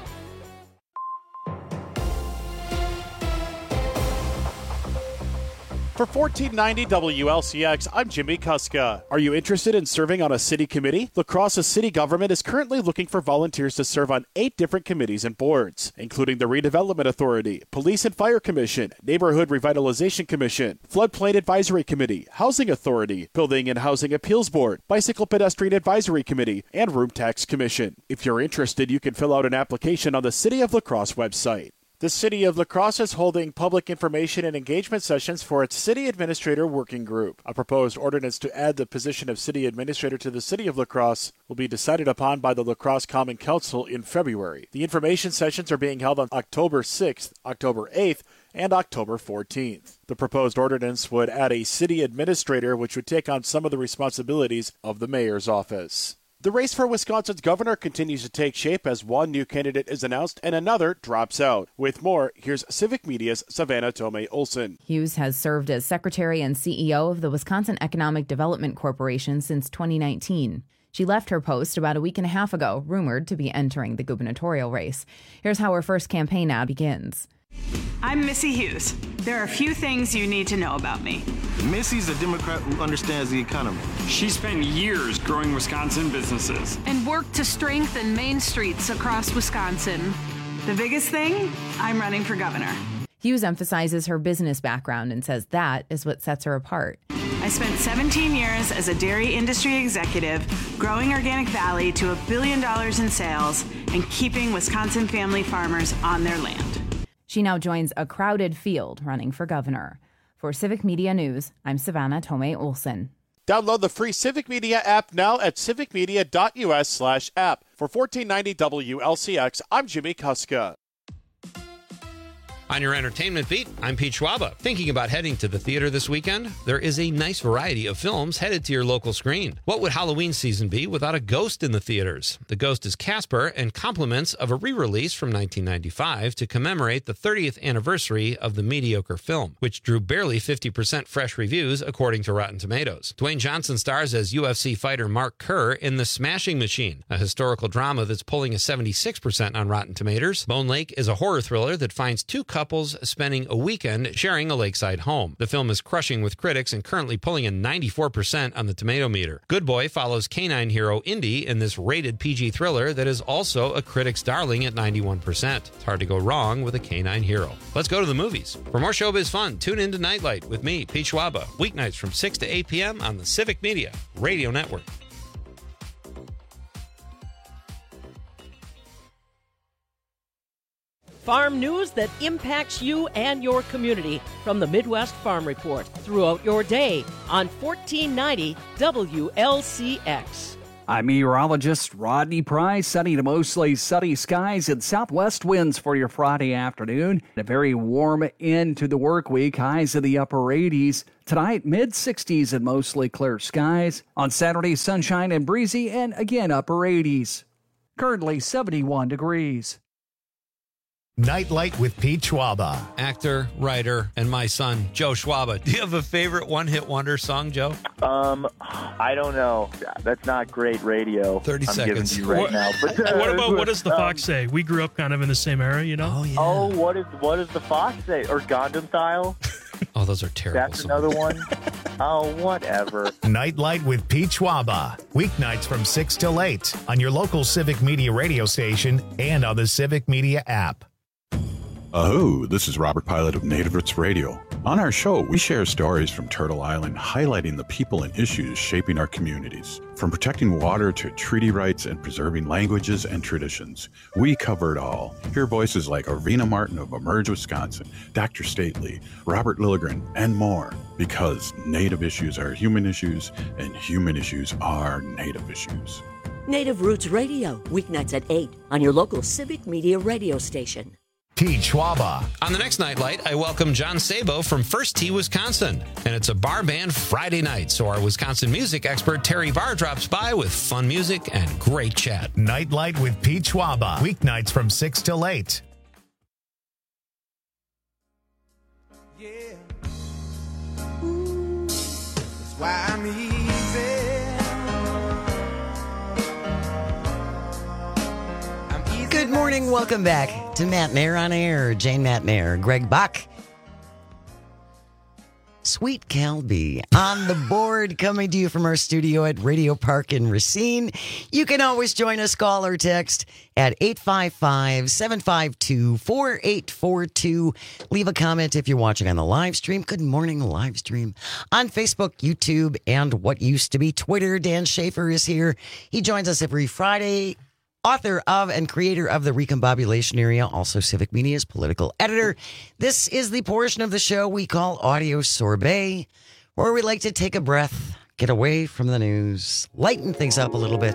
[SPEAKER 5] For 1490 WLCX, I'm Jimmy Kuska. Are you interested in serving on a city committee? La Crosse's city government is currently looking for volunteers to serve on 8 different committees and boards, including the Redevelopment Authority, Police and Fire Commission, Neighborhood Revitalization Commission, Floodplain Advisory Committee, Housing Authority, Building and Housing Appeals Board, Bicycle Pedestrian Advisory Committee, and Room Tax Commission. If you're interested, you can fill out an application on the City of La Crosse website. The City of La Crosse is holding public information and engagement sessions for its City Administrator Working Group. A proposed ordinance to add the position of City Administrator to the City of La Crosse will be decided upon by the La Crosse Common Council in February. The information sessions are being held on October 6th, October 8th, and October 14th. The proposed ordinance would add a City Administrator, which would take on some of the responsibilities of the Mayor's office. The race for Wisconsin's governor continues to take shape as one new candidate is announced and another drops out. With more, here's Civic Media's Savannah Tomei Olson.
[SPEAKER 3] Hughes has served as secretary and CEO of the Wisconsin Economic Development Corporation since 2019. She left her post about a week and a half ago, rumored to be entering the gubernatorial race. Here's how her first campaign ad begins.
[SPEAKER 4] I'm Missy Hughes. There are a few things you need to know about me.
[SPEAKER 6] Missy's a Democrat who understands the economy.
[SPEAKER 7] She spent years growing Wisconsin businesses
[SPEAKER 4] and worked to strengthen main streets across Wisconsin. The biggest thing, I'm running for governor.
[SPEAKER 3] Hughes emphasizes her business background and says that is what sets her apart.
[SPEAKER 4] I spent 17 years as a dairy industry executive, growing Organic Valley to $1 billion in sales and keeping Wisconsin family farmers on their land.
[SPEAKER 3] She now joins a crowded field running for governor. For Civic Media News, I'm Savannah Tomei Olson.
[SPEAKER 5] Download the free Civic Media app now at civicmedia.us/app. For 1490 WLCX, I'm Jimmy Kuska.
[SPEAKER 19] On your entertainment beat, I'm Pete Schwaba. Thinking about heading to the theater this weekend? There is a nice variety of films headed to your local screen. What would Halloween season be without a ghost in the theaters? The ghost is Casper and compliments of a re-release from 1995 to commemorate the 30th anniversary of the mediocre film, which drew barely 50% fresh reviews according to Rotten Tomatoes. Dwayne Johnson stars as UFC fighter Mark Kerr in The Smashing Machine, a historical drama that's pulling a 76% on Rotten Tomatoes. Bone Lake is a horror thriller that finds two couples spending a weekend sharing a lakeside home. The film is crushing with critics and currently pulling a 94% on the tomato meter. Good Boy follows canine hero Indy in this rated PG thriller that is also a critic's darling at 91%. It's hard to go wrong with a canine hero. Let's go to the movies. For more showbiz fun, tune in to Nightlight with me, Pete Schwaba, weeknights from 6 to 8 p.m. on the Civic Media Radio Network.
[SPEAKER 2] Farm news that impacts you and your community from the Midwest Farm Report throughout your day on 1490 WLCX.
[SPEAKER 8] I'm meteorologist Rodney Price. Sunny to mostly sunny skies and southwest winds for your Friday afternoon. A very warm end to the work week. Highs in the upper 80s. Tonight, mid-60s and mostly clear skies. On Saturday, sunshine and breezy and again upper 80s. Currently 71 degrees.
[SPEAKER 1] Nightlight with Pete Schwaba.
[SPEAKER 19] Actor, writer, and my son, Joe Schwaba. Do you have a favorite one-hit wonder song, Joe?
[SPEAKER 9] I don't know. That's not great radio.
[SPEAKER 19] 30
[SPEAKER 9] I'm
[SPEAKER 19] seconds.
[SPEAKER 9] Giving you right now. But,
[SPEAKER 10] what does the Fox say? We grew up kind of in the same era, you know?
[SPEAKER 19] Oh, yeah.
[SPEAKER 9] Oh, what does the Fox say? Or Gundam Style?
[SPEAKER 19] Oh, those are terrible
[SPEAKER 9] That's
[SPEAKER 19] songs.
[SPEAKER 9] another one? Oh, whatever.
[SPEAKER 1] Nightlight with Pete Schwaba. Weeknights from 6 till 8 on your local Civic Media radio station and on the Civic Media app.
[SPEAKER 11] Oh, this is Robert Pilot of Native Roots Radio. On our show, we share stories from Turtle Island highlighting the people and issues shaping our communities. From protecting water to treaty rights and preserving languages and traditions, we cover it all. Hear voices like Arvina Martin of Emerge, Wisconsin, Dr. Stately, Robert Lilligren, and more. Because Native issues are human issues, and human issues are Native issues.
[SPEAKER 13] Native Roots Radio, weeknights at 8 on your local Civic Media radio station.
[SPEAKER 1] Pete Schwaba.
[SPEAKER 19] On the next Nightlight, I welcome John Sabo from First Tee, Wisconsin. And it's a bar band Friday night, so our Wisconsin music expert Terry Barr drops by with fun music and great chat.
[SPEAKER 1] Nightlight with Pete Schwaba. Weeknights from 6 till 8.
[SPEAKER 14] Yeah. Ooh, that's why I'm easy.
[SPEAKER 16] Good morning. Welcome back to Matt Nair on Air. Jane Matt Nair, Greg Bach. Sweet Calby on the board, coming to you from our studio at Radio Park in Racine. You can always join us, call or text at 855-752-4842. Leave a comment if you're watching on the live stream. Good morning, live stream on Facebook, YouTube, and what used to be Twitter. Dan Schaefer is here. He joins us every Friday. Author of and creator of The Recombobulation Area, also Civic Media's political editor. This is the portion of the show we call Audio Sorbet, where we like to take a breath, get away from the news, lighten things up a little bit.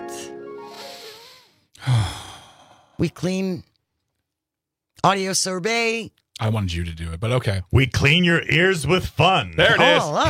[SPEAKER 16] We clean Audio Sorbet.
[SPEAKER 18] I wanted you to do it, but okay.
[SPEAKER 17] We clean your ears with fun.
[SPEAKER 18] There it is.
[SPEAKER 16] Oh, look,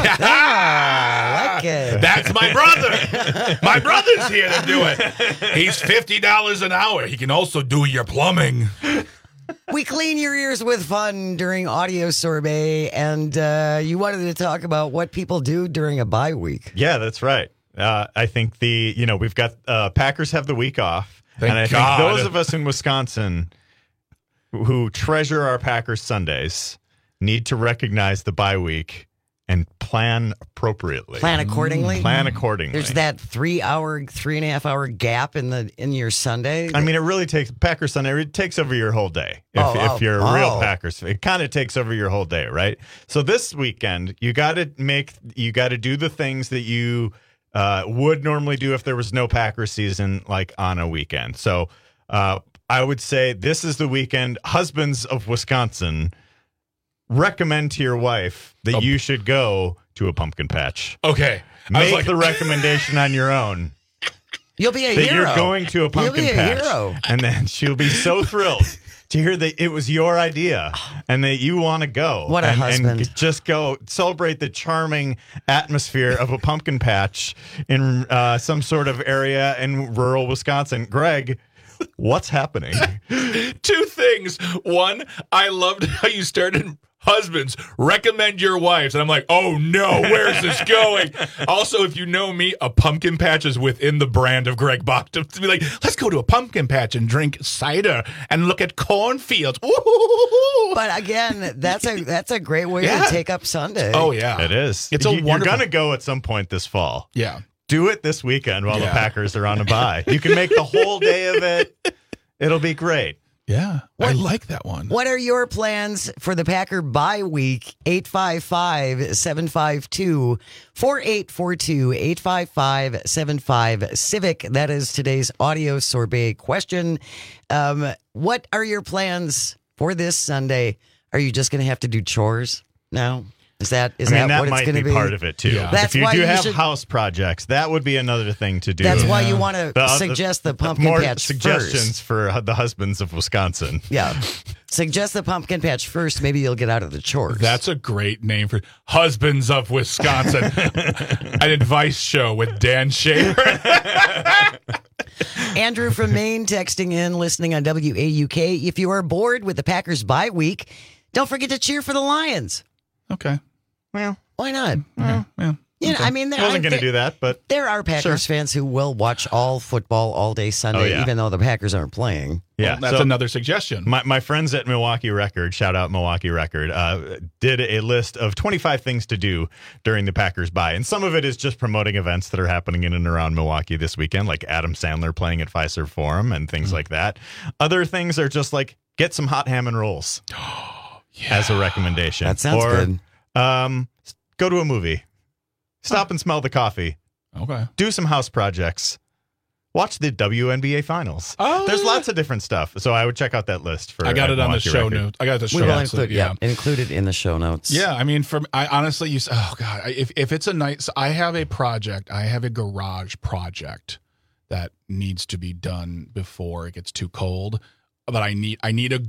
[SPEAKER 16] I like it.
[SPEAKER 18] That's my brother. My brother's here to do it. He's $50 an hour. He can also do your plumbing.
[SPEAKER 16] We clean your ears with fun during Audio Sorbet, and you wanted to talk about what people do during a bye week.
[SPEAKER 17] Yeah, that's right. I think we've got Packers have the week off.
[SPEAKER 18] Thank
[SPEAKER 17] and I
[SPEAKER 18] God.
[SPEAKER 17] think those of us in Wisconsin who treasure our Packers Sundays need to recognize the bye week and plan appropriately.
[SPEAKER 16] Plan accordingly.
[SPEAKER 17] Plan accordingly.
[SPEAKER 16] There's that 3.5 hour gap in your Sunday.
[SPEAKER 17] I mean, it really takes Packers Sunday. It takes over your whole day. If you're a real Packers fan, it kind of takes over your whole day, right? So this weekend, you got to do the things that you would normally do if there was no Packers season, like on a weekend. So I would say this is the weekend. Husbands of Wisconsin, recommend to your wife that you should go to a pumpkin patch.
[SPEAKER 18] Okay.
[SPEAKER 17] Make the recommendation on your own.
[SPEAKER 16] You'll be a
[SPEAKER 17] that
[SPEAKER 16] hero.
[SPEAKER 17] You're going to a pumpkin
[SPEAKER 16] You'll be
[SPEAKER 17] patch.
[SPEAKER 16] a hero.
[SPEAKER 17] And then she'll be so thrilled to hear that it was your idea and that you want to go.
[SPEAKER 16] What a husband.
[SPEAKER 17] And just go celebrate the charming atmosphere of a pumpkin patch in some sort of area in rural Wisconsin. Greg, what's happening?
[SPEAKER 18] Two things. One, I loved how you started husbands, recommend your wives. And I'm like, oh no, where's this going? Also, if you know me, a pumpkin patch is within the brand of Greg Bach. To be like, let's go to a pumpkin patch and drink cider and look at cornfields. Ooh.
[SPEAKER 16] But again, that's a great way to take up Sunday.
[SPEAKER 18] Oh, yeah.
[SPEAKER 17] It is.
[SPEAKER 18] It's
[SPEAKER 17] You're
[SPEAKER 18] wonderful.
[SPEAKER 17] going to go at some point this fall.
[SPEAKER 18] Yeah.
[SPEAKER 17] Do it this weekend while the Packers are on a bye. You can make the whole day of it. It'll be great.
[SPEAKER 18] Yeah, I like that one.
[SPEAKER 16] What are your plans for the Packer bye week? 855-752-4842, 855-75-CIVIC. That is today's Audio Sorbet question. What are your plans for this Sunday? Are you just going to have to do chores now? Is that
[SPEAKER 17] that
[SPEAKER 16] what it's
[SPEAKER 17] might
[SPEAKER 16] going to
[SPEAKER 17] be part of it too.
[SPEAKER 18] Yeah.
[SPEAKER 16] That's
[SPEAKER 17] if you
[SPEAKER 16] why
[SPEAKER 17] do
[SPEAKER 16] you
[SPEAKER 17] have
[SPEAKER 16] should-
[SPEAKER 17] house projects, that would be another thing to do.
[SPEAKER 16] That's why you want to suggest the pumpkin
[SPEAKER 17] more
[SPEAKER 16] patch
[SPEAKER 17] suggestions
[SPEAKER 16] first.
[SPEAKER 17] for the husbands of Wisconsin.
[SPEAKER 16] Yeah. Suggest the pumpkin patch first. Maybe you'll get out of the chores.
[SPEAKER 18] That's a great name for Husbands of Wisconsin. An advice show with Dan Shaver.
[SPEAKER 16] Andrew from Maine texting in, listening on WAUK. If you are bored with the Packers bye week, don't forget to cheer for the Lions.
[SPEAKER 18] Okay.
[SPEAKER 17] Well,
[SPEAKER 16] why not?
[SPEAKER 18] Yeah.
[SPEAKER 16] You know, I mean,
[SPEAKER 17] I wasn't going to do that, but
[SPEAKER 16] there are Packers fans who will watch all football all day Sunday, even though the Packers aren't playing.
[SPEAKER 17] Yeah,
[SPEAKER 18] well, that's another suggestion.
[SPEAKER 17] My friends at Milwaukee Record, shout out Milwaukee Record, did a list of 25 things to do during the Packers bye. And some of it is just promoting events that are happening in and around Milwaukee this weekend, like Adam Sandler playing at Fiserv Forum and things like that. Other things are just like get some hot ham and rolls as a recommendation.
[SPEAKER 16] That sounds good.
[SPEAKER 17] Go to a movie. Stop and smell the coffee.
[SPEAKER 18] Okay.
[SPEAKER 17] Do some house projects. Watch the WNBA finals.
[SPEAKER 16] Oh,
[SPEAKER 17] there's lots of different stuff. So I would check out that list for.
[SPEAKER 18] I got it on the
[SPEAKER 17] Milwaukee
[SPEAKER 18] show
[SPEAKER 17] Record.
[SPEAKER 18] notes. I got the show
[SPEAKER 16] We will
[SPEAKER 18] notes.
[SPEAKER 16] include it in the show notes.
[SPEAKER 18] Yeah, I mean, I honestly, if it's a nice, I have a project. I have a garage project that needs to be done before it gets too cold. But I need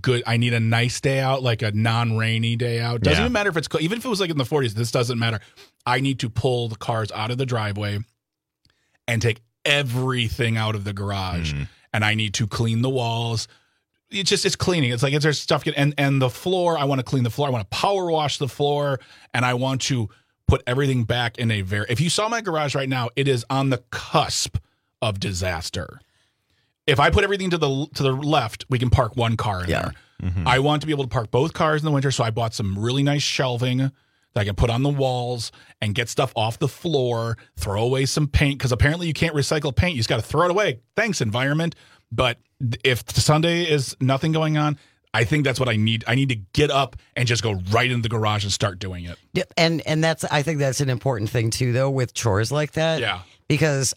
[SPEAKER 18] a nice day out, like a non-rainy day out. Doesn't even matter if it's cold. Even if it was like in the 40s, this doesn't matter. I need to pull the cars out of the driveway and take everything out of the garage, and I need to clean the walls. It's cleaning. It's like there's stuff and the floor. I want to clean the floor. I want to power wash the floor, and I want to put everything back in a very. If you saw my garage right now, it is on the cusp of disaster. If I put everything to the left, we can park one car in there. Mm-hmm. I want to be able to park both cars in the winter, so I bought some really nice shelving that I can put on the walls and get stuff off the floor, throw away some paint, because apparently you can't recycle paint. You just got to throw it away. Thanks, environment. But if Sunday is nothing going on, I think that's what I need. I need to get up and just go right into the garage and start doing it.
[SPEAKER 16] Yeah, and I think that's an important thing, too, though, with chores like that.
[SPEAKER 18] Yeah.
[SPEAKER 16] Because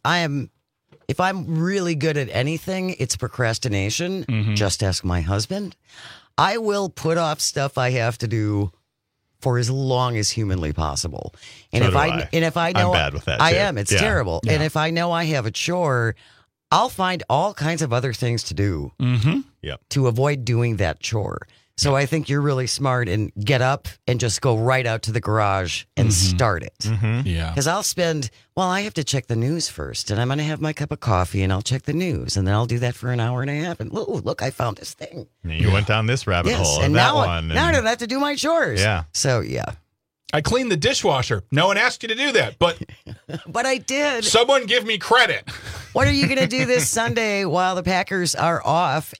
[SPEAKER 16] if I'm really good at anything, it's procrastination.
[SPEAKER 18] Mm-hmm.
[SPEAKER 16] Just ask my husband. I will put off stuff I have to do for as long as humanly possible. And if I know
[SPEAKER 17] I'm bad with that.
[SPEAKER 16] I
[SPEAKER 17] too.
[SPEAKER 16] am, it's terrible.
[SPEAKER 18] Yeah.
[SPEAKER 16] And if I know I have a chore, I'll find all kinds of other things to do to avoid doing that chore. So I think you're really smart and get up and just go right out to the garage and start it.
[SPEAKER 18] Mm-hmm. Yeah.
[SPEAKER 16] Because I have to check the news first, and I'm going to have my cup of coffee and I'll check the news, and then I'll do that for an hour and a half. And look, I found this thing.
[SPEAKER 17] You went down this rabbit hole.
[SPEAKER 16] And
[SPEAKER 17] that
[SPEAKER 16] now,
[SPEAKER 17] one.
[SPEAKER 16] now I don't have to do my chores.
[SPEAKER 17] Yeah.
[SPEAKER 16] So, yeah.
[SPEAKER 18] I cleaned the dishwasher. No one asked you to do that, but
[SPEAKER 16] But I did.
[SPEAKER 18] Someone give me credit.
[SPEAKER 16] What are you going to do this Sunday while the Packers are off?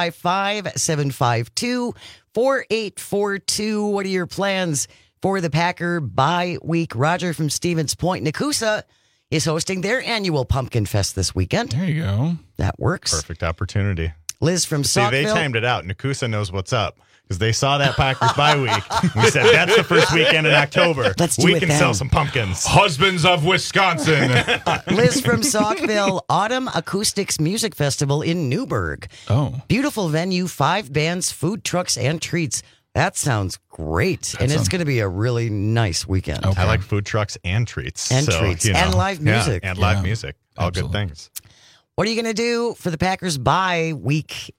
[SPEAKER 16] 855-752-4842. What are your plans for the Packer bye week? Roger from Stevens Point, Nakusa, is hosting their annual Pumpkin Fest this weekend.
[SPEAKER 18] There you go.
[SPEAKER 16] That works.
[SPEAKER 17] Perfect opportunity.
[SPEAKER 16] Liz from
[SPEAKER 17] See,
[SPEAKER 16] Saukville.
[SPEAKER 17] they timed it out. Nakusa knows what's up because they saw that Packers bye week. We said that's the first weekend in October.
[SPEAKER 16] Let's do
[SPEAKER 17] we
[SPEAKER 16] it
[SPEAKER 17] can
[SPEAKER 16] then.
[SPEAKER 17] sell some pumpkins.
[SPEAKER 18] Husbands of Wisconsin.
[SPEAKER 16] Liz from Saukville, Autumn Acoustics Music Festival in Newburgh.
[SPEAKER 18] Oh.
[SPEAKER 16] Beautiful venue, 5 bands, food trucks, and treats. That sounds great. It's going to be a really nice weekend.
[SPEAKER 17] I like food trucks and treats.
[SPEAKER 16] And
[SPEAKER 17] so,
[SPEAKER 16] treats.
[SPEAKER 17] you know,
[SPEAKER 16] And live music.
[SPEAKER 17] And live music. All good things.
[SPEAKER 16] What are you going to do for the Packers bye week?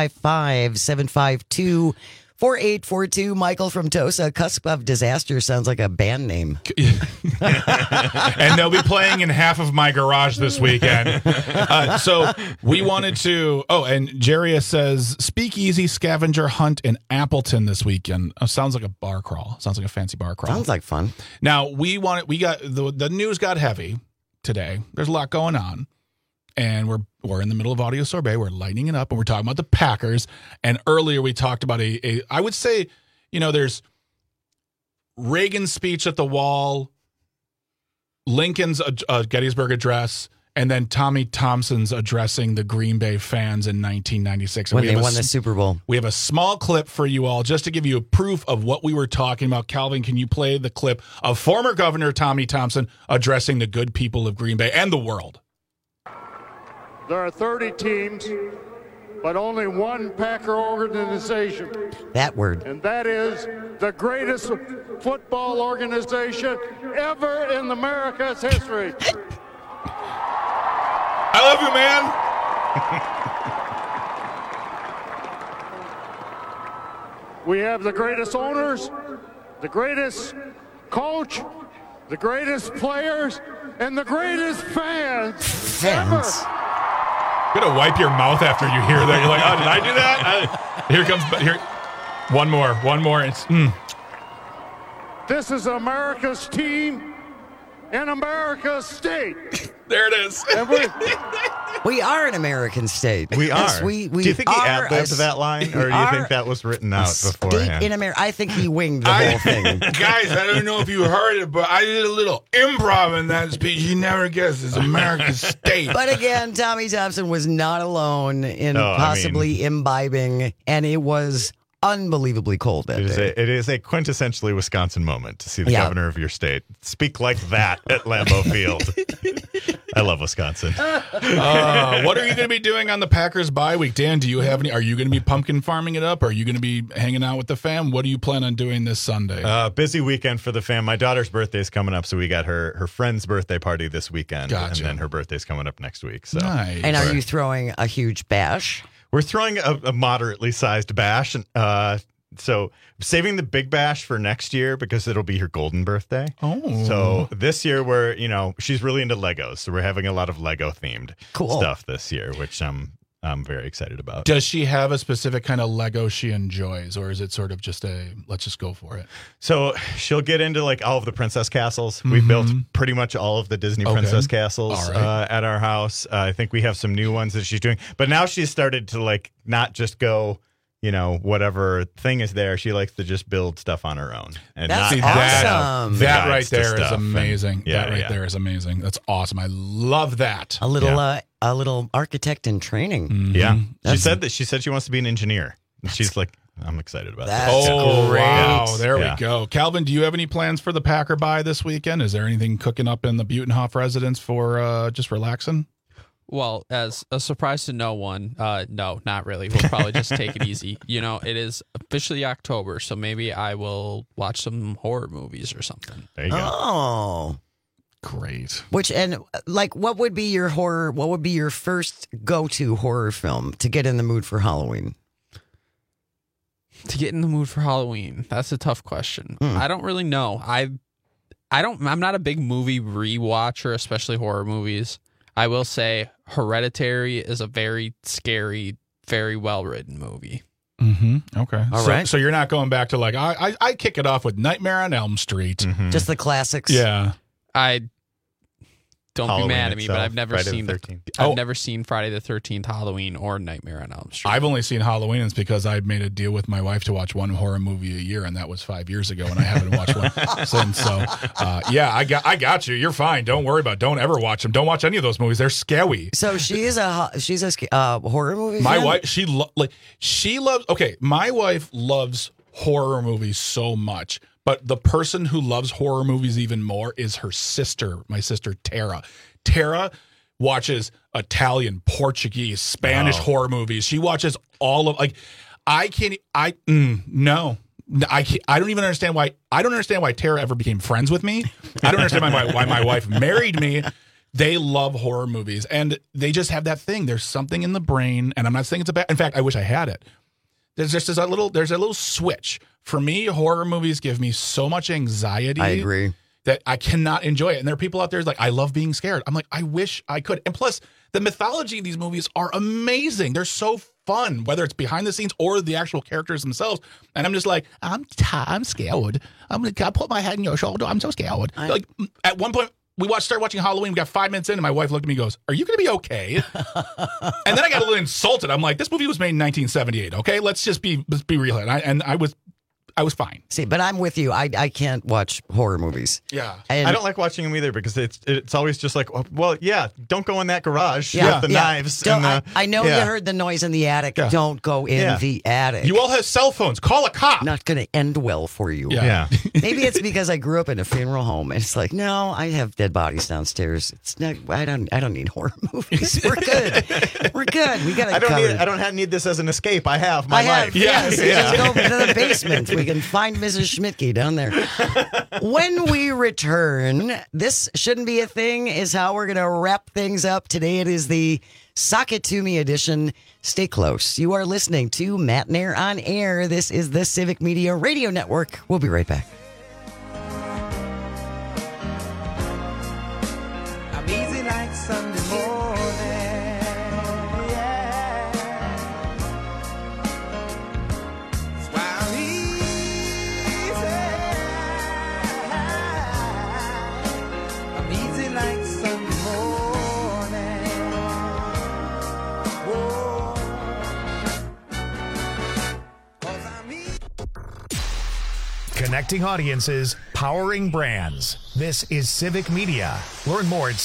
[SPEAKER 16] 855-752-4842. Michael from Tosa, Cusp of Disaster sounds like a band name.
[SPEAKER 18] And they'll be playing in half of my garage this weekend. So we wanted to. Oh, and Jarius says speakeasy scavenger hunt in Appleton this weekend. Sounds like a bar crawl. Sounds like a fancy bar crawl.
[SPEAKER 16] Sounds like fun.
[SPEAKER 18] Now we got the news got heavy today. There's a lot going on. And we're in the middle of audio sorbet. We're lighting it up, and we're talking about the Packers. And earlier we talked about I would say, there's Reagan's speech at the wall, Lincoln's Gettysburg Address, and then Tommy Thompson's addressing the Green Bay fans in 1996.
[SPEAKER 16] When they won the Super Bowl.
[SPEAKER 18] We have a small clip for you all just to give you a proof of what we were talking about. Calvin, can you play the clip of former Governor Tommy Thompson addressing the good people of Green Bay and the world?
[SPEAKER 12] There are 30 teams but only one Packer organization.
[SPEAKER 16] That word.
[SPEAKER 12] And that is the greatest football organization ever in America's history.
[SPEAKER 18] I love you, man.
[SPEAKER 12] We have the greatest owners, the greatest coach, the greatest players, and the greatest fans ever.
[SPEAKER 18] You're gonna wipe your mouth after you hear that. You're like, oh, did I do that? Here comes one more. It's,
[SPEAKER 12] This is America's team in America's state.
[SPEAKER 18] There it is.
[SPEAKER 16] We are an American state.
[SPEAKER 17] We are.
[SPEAKER 16] Yes, we
[SPEAKER 17] do you think he
[SPEAKER 16] are
[SPEAKER 17] ad-libbed that line, or do you think that was written out beforehand?
[SPEAKER 16] in America. I think he winged the whole thing.
[SPEAKER 15] Guys, I don't know if you heard it, but I did a little improv in that speech. You never guess. It's America's state.
[SPEAKER 16] But again, Tommy Thompson was not alone in possibly imbibing, and it was unbelievably cold that day.
[SPEAKER 17] It is a quintessentially Wisconsin moment to see the governor of your state speak like that at Lambeau Field. I love Wisconsin.
[SPEAKER 18] What are you going to be doing on the Packers bye week? Dan, do you have any? Are you going to be pumpkin farming it up? Are you going to be hanging out with the fam? What do you plan on doing this Sunday?
[SPEAKER 17] Busy weekend for the fam. My daughter's birthday is coming up, so we got her friend's birthday party this weekend.
[SPEAKER 18] Gotcha.
[SPEAKER 17] And then her birthday's coming up next week. So.
[SPEAKER 18] Nice.
[SPEAKER 16] And are you throwing a huge bash?
[SPEAKER 17] We're throwing a moderately sized bash. So saving the big bash for next year because it'll be her golden birthday.
[SPEAKER 18] Oh.
[SPEAKER 17] So this year she's really into Legos. So we're having a lot of Lego themed stuff this year, which I'm very excited about.
[SPEAKER 18] Does she have a specific kind of Lego she enjoys, or is it sort of just let's just go for it?
[SPEAKER 17] So she'll get into like all of the princess castles. We built pretty much all of the Disney princess castles at our house. I think we have some new ones that she's doing, but now she's started to like not just go, whatever thing is there. She likes to just build stuff on her own. And
[SPEAKER 16] That's
[SPEAKER 17] not
[SPEAKER 16] awesome.
[SPEAKER 18] That right there is amazing. That right there is amazing. That's awesome. I love that.
[SPEAKER 16] A little architect in training.
[SPEAKER 18] Mm-hmm.
[SPEAKER 17] Yeah. She said she wants to be an engineer. She's like, I'm excited about that.
[SPEAKER 18] Oh, wow. There we go. Calvin, do you have any plans for the Packer bye this weekend? Is there anything cooking up in the Butenhoff residence for just relaxing?
[SPEAKER 20] Well, as a surprise to no one, no, not really. We'll probably just take it easy. It is officially October, so maybe I will watch some horror movies or something.
[SPEAKER 17] There you go.
[SPEAKER 16] Oh.
[SPEAKER 18] Great.
[SPEAKER 16] What would be your first go-to horror film to get in the mood for Halloween?
[SPEAKER 20] To get in the mood for Halloween, that's a tough question. I don't really know. I'm not a big movie rewatcher, especially horror movies. I will say Hereditary is a very scary, very well-written movie.
[SPEAKER 18] Mm-hmm. Okay.
[SPEAKER 16] All right.
[SPEAKER 18] So you're not going back to like, I kick it off with Nightmare on Elm Street.
[SPEAKER 17] Mm-hmm.
[SPEAKER 16] Just the classics.
[SPEAKER 18] Yeah.
[SPEAKER 20] Don't
[SPEAKER 17] Halloween
[SPEAKER 20] be mad at me, but I've never
[SPEAKER 17] Friday the
[SPEAKER 20] seen
[SPEAKER 17] 13th.
[SPEAKER 20] I've never seen Friday the 13th, Halloween, or Nightmare on Elm Street.
[SPEAKER 18] I've only seen Halloween. It's because I made a deal with my wife to watch one horror movie a year, and that was 5 years ago, and I haven't watched one since. So, I got you. You're fine. Don't worry about it. Don't ever watch them. Don't watch any of those movies. They're scary.
[SPEAKER 16] So she's a horror movie
[SPEAKER 18] My
[SPEAKER 16] fan?
[SPEAKER 18] wife, she loves. Okay, my wife loves horror movies so much. But the person who loves horror movies even more is her sister, my sister Tara. Tara watches Italian, Portuguese, Spanish horror movies. She watches all of I don't even understand why. I don't understand why Tara ever became friends with me. I don't understand why my wife married me. They love horror movies, and they just have that thing. There's something in the brain, and I'm not saying it's a bad. In fact, I wish I had it. There's a little switch. For me, horror movies give me so much anxiety.
[SPEAKER 16] I agree.
[SPEAKER 18] That I cannot enjoy it. And there are people out there who's like, I love being scared. I'm like, I wish I could. And plus, the mythology in these movies are amazing. They're so fun, whether it's behind the scenes or the actual characters themselves. And I'm just like, I'm scared. I'm gonna put my head in your shoulder. I'm so scared. Like at one point, we started watching Halloween. We got 5 minutes in, and my wife looked at me and goes, "Are you going to be okay?" And then I got a little insulted. I'm like, "This movie was made in 1978. Okay, let's be real." And I was I was fine.
[SPEAKER 16] See, but I'm with you. I can't watch horror movies.
[SPEAKER 18] Yeah.
[SPEAKER 16] And
[SPEAKER 17] I don't like watching them either because it's always just like, well, yeah, don't go in that garage with the knives.
[SPEAKER 16] I know you heard the noise in the attic.
[SPEAKER 18] Yeah.
[SPEAKER 16] Don't go in the attic.
[SPEAKER 18] You all have cell phones. Call a cop.
[SPEAKER 16] Not going to end well for you.
[SPEAKER 17] Yeah.
[SPEAKER 16] Maybe it's because I grew up in a funeral home. And it's like, no, I have dead bodies downstairs. It's not. I don't need horror movies. We're good. We're good. We got it covered.
[SPEAKER 17] I don't need this as an escape. I have my life.
[SPEAKER 16] Yes. Just go to the basement. We can find Mrs. Schmidtke down there. When we return, this shouldn't be a thing is how we're going to wrap things up. Today it is the Sock It To Me edition. Stay close. You are listening to Matt and Air on Air. This is the Civic Media Radio Network. We'll be right back.
[SPEAKER 14] I'm easy like Sunday morning. That's why I'm easy like Sunday morning. Whoa. 'Cause I'm easy.
[SPEAKER 1] Connecting audiences, powering brands. This is Civic Media. Learn more at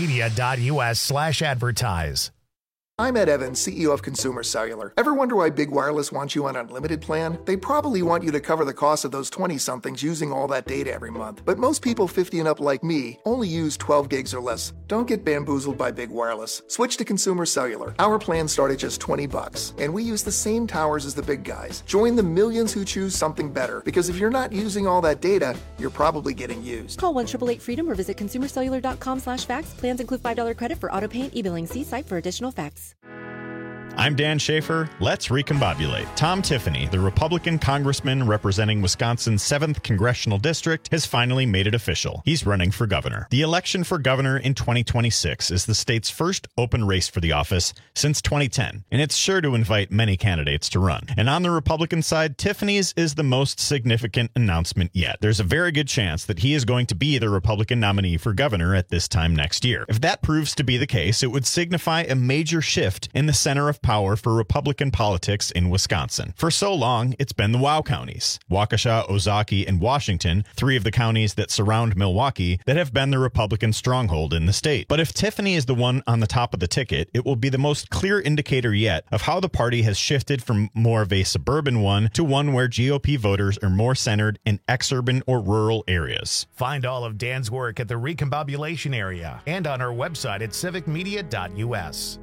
[SPEAKER 1] civicmedia.us/advertise.
[SPEAKER 21] I'm Ed Evans, CEO of Consumer Cellular. Ever wonder why Big Wireless wants you on an unlimited plan? They probably want you to cover the cost of those 20-somethings using all that data every month. But most people 50 and up like me only use 12 gigs or less. Don't get bamboozled by Big Wireless. Switch to Consumer Cellular. Our plans start at just $20, and we use the same towers as the big guys. Join the millions who choose something better, because if you're not using all that data, you're probably getting used.
[SPEAKER 22] Call 1-888-FREEDOM or visit consumercellular.com/facts. Plans include $5 credit for auto pay and e-billing. See site for additional facts.
[SPEAKER 17] I'm Dan Schaefer. Let's recombobulate. Tom Tiffany, the Republican congressman representing Wisconsin's 7th congressional district, has finally made it official. He's running for governor. The election for governor in 2026 is the state's first open race for the office since 2010, and it's sure to invite many candidates to run. And on the Republican side, Tiffany's is the most significant announcement yet. There's a very good chance that he is going to be the Republican nominee for governor at this time next year. If that proves to be the case, it would signify a major shift in the center of power for Republican politics in Wisconsin. For so long, it's been the WOW counties, Waukesha, Ozaukee, and Washington, 3 of the counties that surround Milwaukee, that have been the Republican stronghold in the state. But if Tiffany is the one on the top of the ticket, it will be the most clear indicator yet of how the party has shifted from more of a suburban one to one where GOP voters are more centered in exurban or rural areas.
[SPEAKER 1] Find all of Dan's work at the Recombobulation area and on our website at civicmedia.us.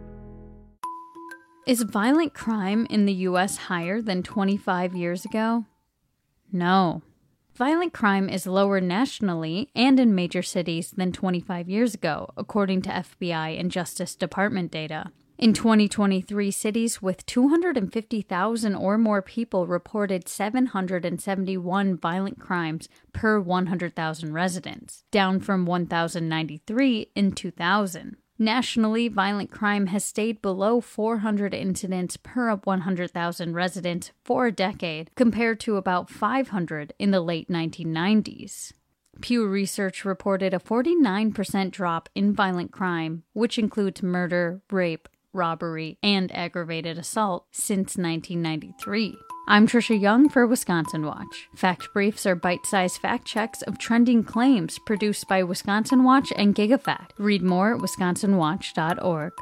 [SPEAKER 23] Is violent crime in the U.S. higher than 25 years ago? No. Violent crime is lower nationally and in major cities than 25 years ago, according to FBI and Justice Department data. In 2023, cities with 250,000 or more people reported 771 violent crimes per 100,000 residents, down from 1,093 in 2000. Nationally, violent crime has stayed below 400 incidents per 100,000 residents for a decade, compared to about 500 in the late 1990s. Pew Research reported a 49% drop in violent crime, which includes murder, rape, robbery, and aggravated assault, since 1993. I'm Trisha Young for Wisconsin Watch. Fact Briefs are bite-sized fact checks of trending claims produced by Wisconsin Watch and GigaFact. Read more at wisconsinwatch.org.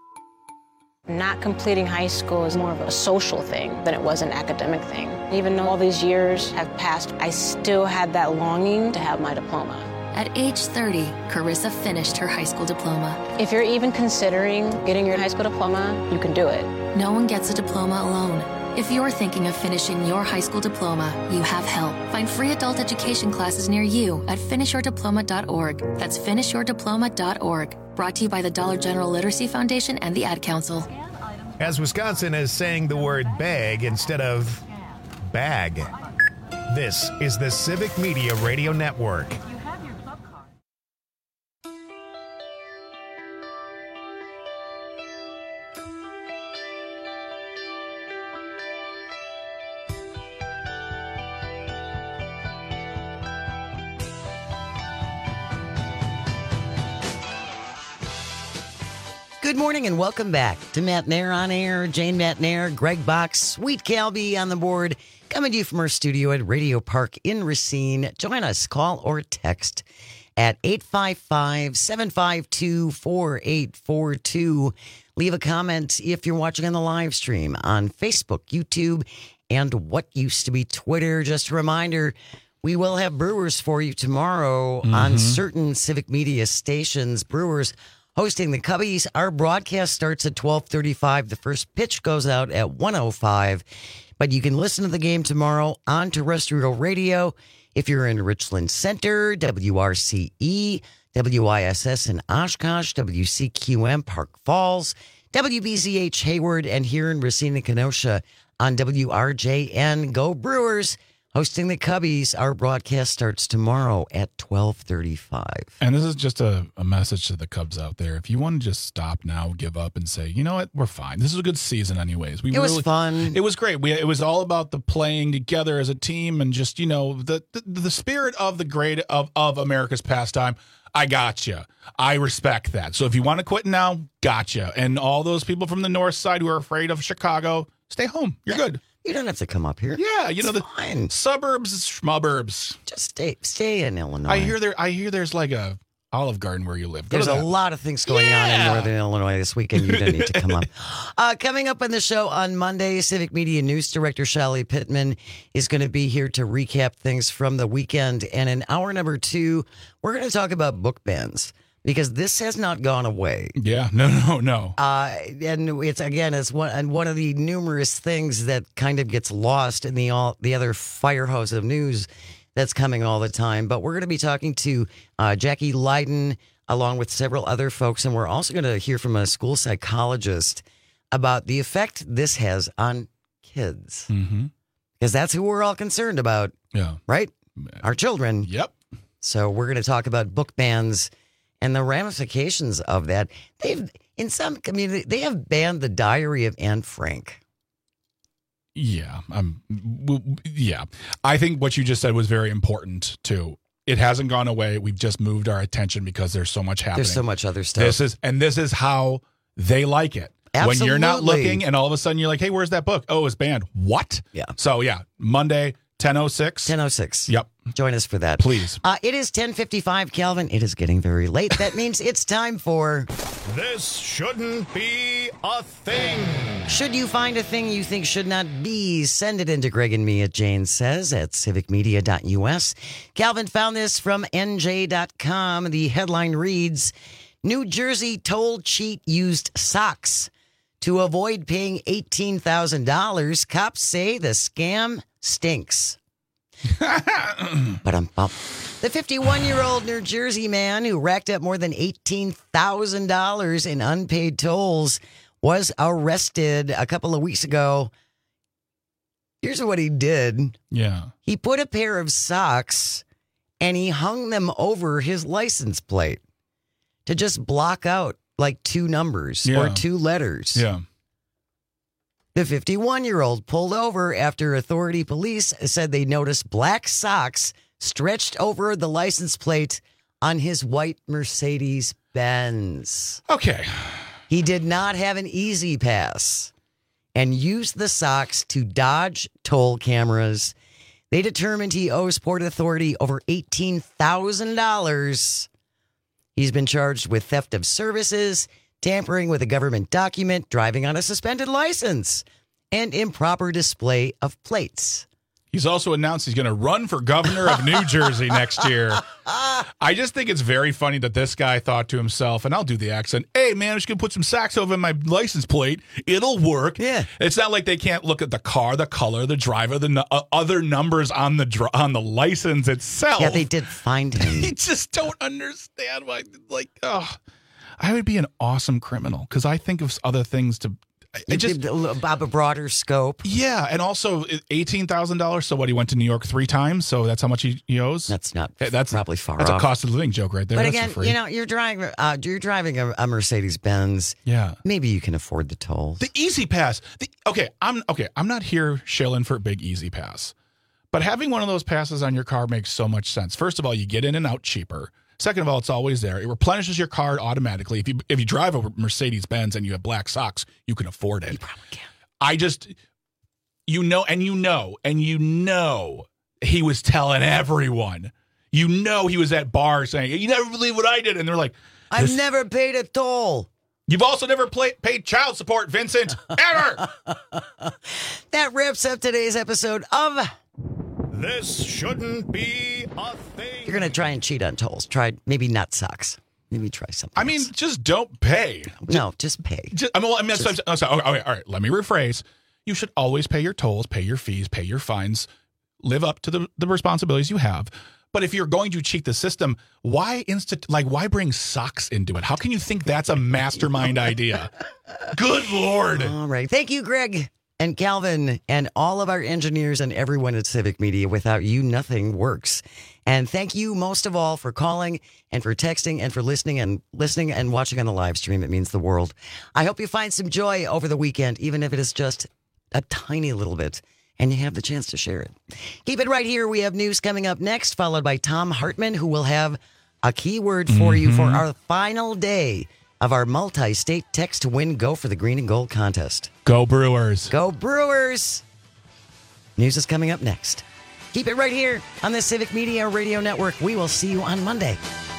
[SPEAKER 24] Not completing high school is more of a social thing than it was an academic thing. Even though all these years have passed, I still had that longing to have my diploma.
[SPEAKER 25] At age 30, Carissa finished her high school diploma.
[SPEAKER 24] If you're even considering getting your high school diploma, you can do it.
[SPEAKER 25] No one gets a diploma alone. If you're thinking of finishing your high school diploma, you have help. Find free adult education classes near you at finishyourdiploma.org. That's finishyourdiploma.org. Brought to you by the Dollar General Literacy Foundation and the Ad Council.
[SPEAKER 1] As Wisconsin is saying the word bag instead of bag. This is the Civic Media Radio Network.
[SPEAKER 16] Good morning and welcome back to Matt Nair on Air. Jane Matt Nair, Greg Box, Sweet Calby on the board, coming to you from our studio at Radio Park in Racine. Join us, call or text at 855-752-4842. Leave a comment if you're watching on the live stream on Facebook, YouTube, and what used to be Twitter. Just a reminder, we will have Brewers for you tomorrow on certain Civic Media stations. Brewers hosting the Cubbies. Our broadcast starts at 12:35. The first pitch goes out at 1:05. But you can listen to the game tomorrow on terrestrial radio if you're in Richland Center, WRCE, WISS in Oshkosh, WCQM Park Falls, WBZH Hayward, and here in Racine and Kenosha on WRJN. Go Brewers! Hosting the Cubbies. Our broadcast starts tomorrow at 12:35.
[SPEAKER 18] And this is just a message to the Cubs out there. If you want to just stop now, give up, and say, you know what, we're fine. This is a good season anyways.
[SPEAKER 16] It was fun.
[SPEAKER 18] It was great. It was all about the playing together as a team and just, the spirit of of America's pastime. I gotcha. I respect that. So if you want to quit now, gotcha. And all those people from the north side who are afraid of Chicago, stay home. You're good.
[SPEAKER 16] You don't have to come up here.
[SPEAKER 18] Yeah, the
[SPEAKER 16] fine.
[SPEAKER 18] Suburbs, schmubbers.
[SPEAKER 16] Just stay in Illinois.
[SPEAKER 18] I hear there's like a Olive Garden where you live.
[SPEAKER 16] There's a lot of things going on in Northern Illinois this weekend. You don't need to come up. Coming up on the show on Monday, Civic Media News Director Shelly Pittman is going to be here to recap things from the weekend. And in hour number 2, we're going to talk about book bans, because this has not gone away.
[SPEAKER 18] Yeah, no.
[SPEAKER 16] And it's one of the numerous things that kind of gets lost in the other fire hose of news that's coming all the time. But we're going to be talking to Jackie Leiden along with several other folks, and we're also going to hear from a school psychologist about the effect this has on kids. Because that's who we're all concerned about.
[SPEAKER 18] Yeah.
[SPEAKER 16] Right? Our children.
[SPEAKER 18] Yep.
[SPEAKER 16] So we're going to talk about book bans and the ramifications of that. In some communities, they have banned the Diary of Anne Frank.
[SPEAKER 18] Yeah. I think what you just said was very important, too. It hasn't gone away. We've just moved our attention because there's so much happening.
[SPEAKER 16] There's so much other stuff.
[SPEAKER 18] This is how they like it.
[SPEAKER 16] Absolutely.
[SPEAKER 18] When you're not looking and all of a sudden you're like, hey, where's that book? Oh, it's banned. What?
[SPEAKER 16] Yeah.
[SPEAKER 18] So, Monday, 10:06.
[SPEAKER 16] 10:06.
[SPEAKER 18] Yep.
[SPEAKER 16] Join us for that.
[SPEAKER 18] Please.
[SPEAKER 16] It is 10:55, Calvin. It is getting very late. That means it's time for...
[SPEAKER 1] This shouldn't be a thing.
[SPEAKER 16] Should you find a thing you think should not be, send it into Greg and me at Jane Says at civicmedia.us. Calvin found this from NJ.com. The headline reads, New Jersey toll cheat used socks to avoid paying $18,000. Cops say the scam stinks. The 51-year-old New Jersey man who racked up more than $18,000 in unpaid tolls was arrested a couple of weeks ago. Here's what he did.
[SPEAKER 18] Yeah.
[SPEAKER 16] He put a pair of socks and he hung them over his license plate to just block out like 2 numbers or 2 letters.
[SPEAKER 18] Yeah.
[SPEAKER 16] The 51-year-old pulled over after authority police said they noticed black socks stretched over the license plate on his white Mercedes Benz.
[SPEAKER 18] Okay.
[SPEAKER 16] He did not have an easy pass and used the socks to dodge toll cameras. They determined he owes Port Authority over $18,000. He's been charged with theft of services, tampering with a government document, driving on a suspended license, and improper display of plates.
[SPEAKER 18] He's also announced he's going to run for governor of New Jersey next year. I just think it's very funny that this guy thought to himself, and I'll do the accent, hey, man, I'm just going to put some socks over my license plate. It'll work.
[SPEAKER 16] Yeah.
[SPEAKER 18] It's not like they can't look at the car, the color, the driver, the other numbers on the license itself.
[SPEAKER 16] Yeah, they did find him.
[SPEAKER 18] I just don't understand why, I would be an awesome criminal because I think of other things to...
[SPEAKER 16] About a broader scope.
[SPEAKER 18] Yeah, and also $18,000. So what? He went to New York 3 times. So that's how much he owes.
[SPEAKER 16] That's probably far
[SPEAKER 18] That's
[SPEAKER 16] off.
[SPEAKER 18] a cost of living joke right there.
[SPEAKER 16] But
[SPEAKER 18] that's
[SPEAKER 16] again,
[SPEAKER 18] for free.
[SPEAKER 16] you're driving a Mercedes Benz.
[SPEAKER 18] Yeah,
[SPEAKER 16] maybe you can afford the tolls.
[SPEAKER 18] The Easy Pass. I'm not here shilling for a big Easy Pass, but having one of those passes on your car makes so much sense. First of all, you get in and out cheaper. Second of all, it's always there. It replenishes your card automatically. If you drive a Mercedes-Benz and you have black socks, you can afford it.
[SPEAKER 16] You probably can.
[SPEAKER 18] I just, you know, he was telling everyone. You know he was at bars saying, you never believe what I did. And they're like,
[SPEAKER 16] I've never paid a toll.
[SPEAKER 18] You've also never paid child support, Vincent, ever.
[SPEAKER 16] That wraps up today's episode of
[SPEAKER 1] This Shouldn't Be a Thing.
[SPEAKER 16] You're going to try and cheat on tolls. Try maybe not socks. Maybe try something
[SPEAKER 18] I mean, just don't pay.
[SPEAKER 16] No, just pay.
[SPEAKER 18] All right, let me rephrase. You should always pay your tolls, pay your fees, pay your fines, live up to the responsibilities you have. But if you're going to cheat the system, why bring socks into it? How can you think that's a mastermind idea? Good Lord.
[SPEAKER 16] All right. Thank you, Greg and Calvin and all of our engineers and everyone at Civic Media. Without you, nothing works. And thank you most of all for calling and for texting and for listening and watching on the live stream. It means the world. I hope you find some joy over the weekend, even if it is just a tiny little bit, and you have the chance to share it. Keep it right here. We have news coming up next, followed by Tom Hartman, who will have a keyword for you for our final day of our multi-state text to win Go for the Green and Gold contest.
[SPEAKER 18] Go Brewers.
[SPEAKER 16] Go Brewers. News is coming up next. Keep it right here on the Civic Media Radio Network. We will see you on Monday.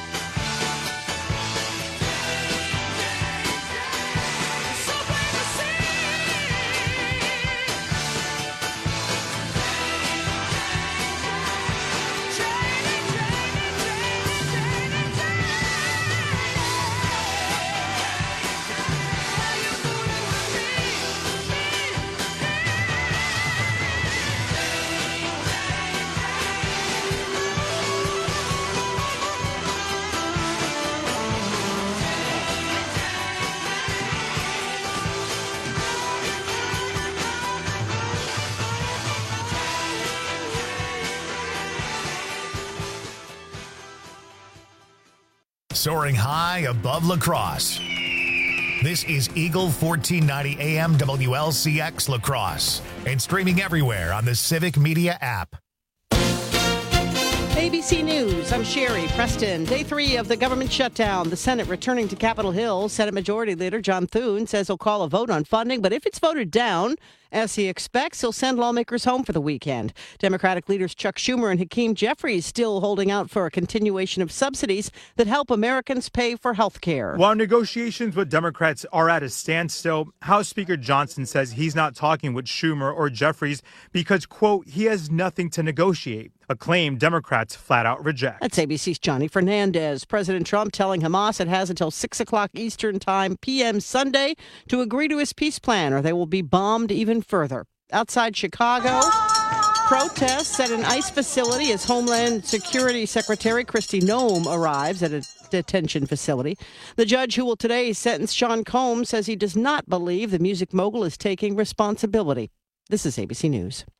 [SPEAKER 1] Soaring high above La Crosse. This is Eagle 1490 AM WLCX La Crosse and streaming everywhere on the Civic Media app.
[SPEAKER 2] ABC News, I'm Sherry Preston. Day 3 of the government shutdown. The Senate returning to Capitol Hill. Senate Majority Leader John Thune says he'll call a vote on funding, but if it's voted down, as he expects, he'll send lawmakers home for the weekend. Democratic leaders Chuck Schumer and Hakeem Jeffries still holding out for a continuation of subsidies that help Americans pay for health care.
[SPEAKER 3] While negotiations with Democrats are at a standstill, House Speaker Johnson says he's not talking with Schumer or Jeffries because, quote, he has nothing to negotiate, a claim Democrats flat out reject.
[SPEAKER 2] That's ABC's Johnny Fernandez. President Trump telling Hamas it has until 6 o'clock Eastern Time p.m. Sunday to agree to his peace plan or they will be bombed even further. Outside Chicago, protests at an ICE facility as Homeland Security Secretary Kristi Noem arrives at a detention facility. The judge who will today sentence Sean Combs says he does not believe the music mogul is taking responsibility. This is ABC News.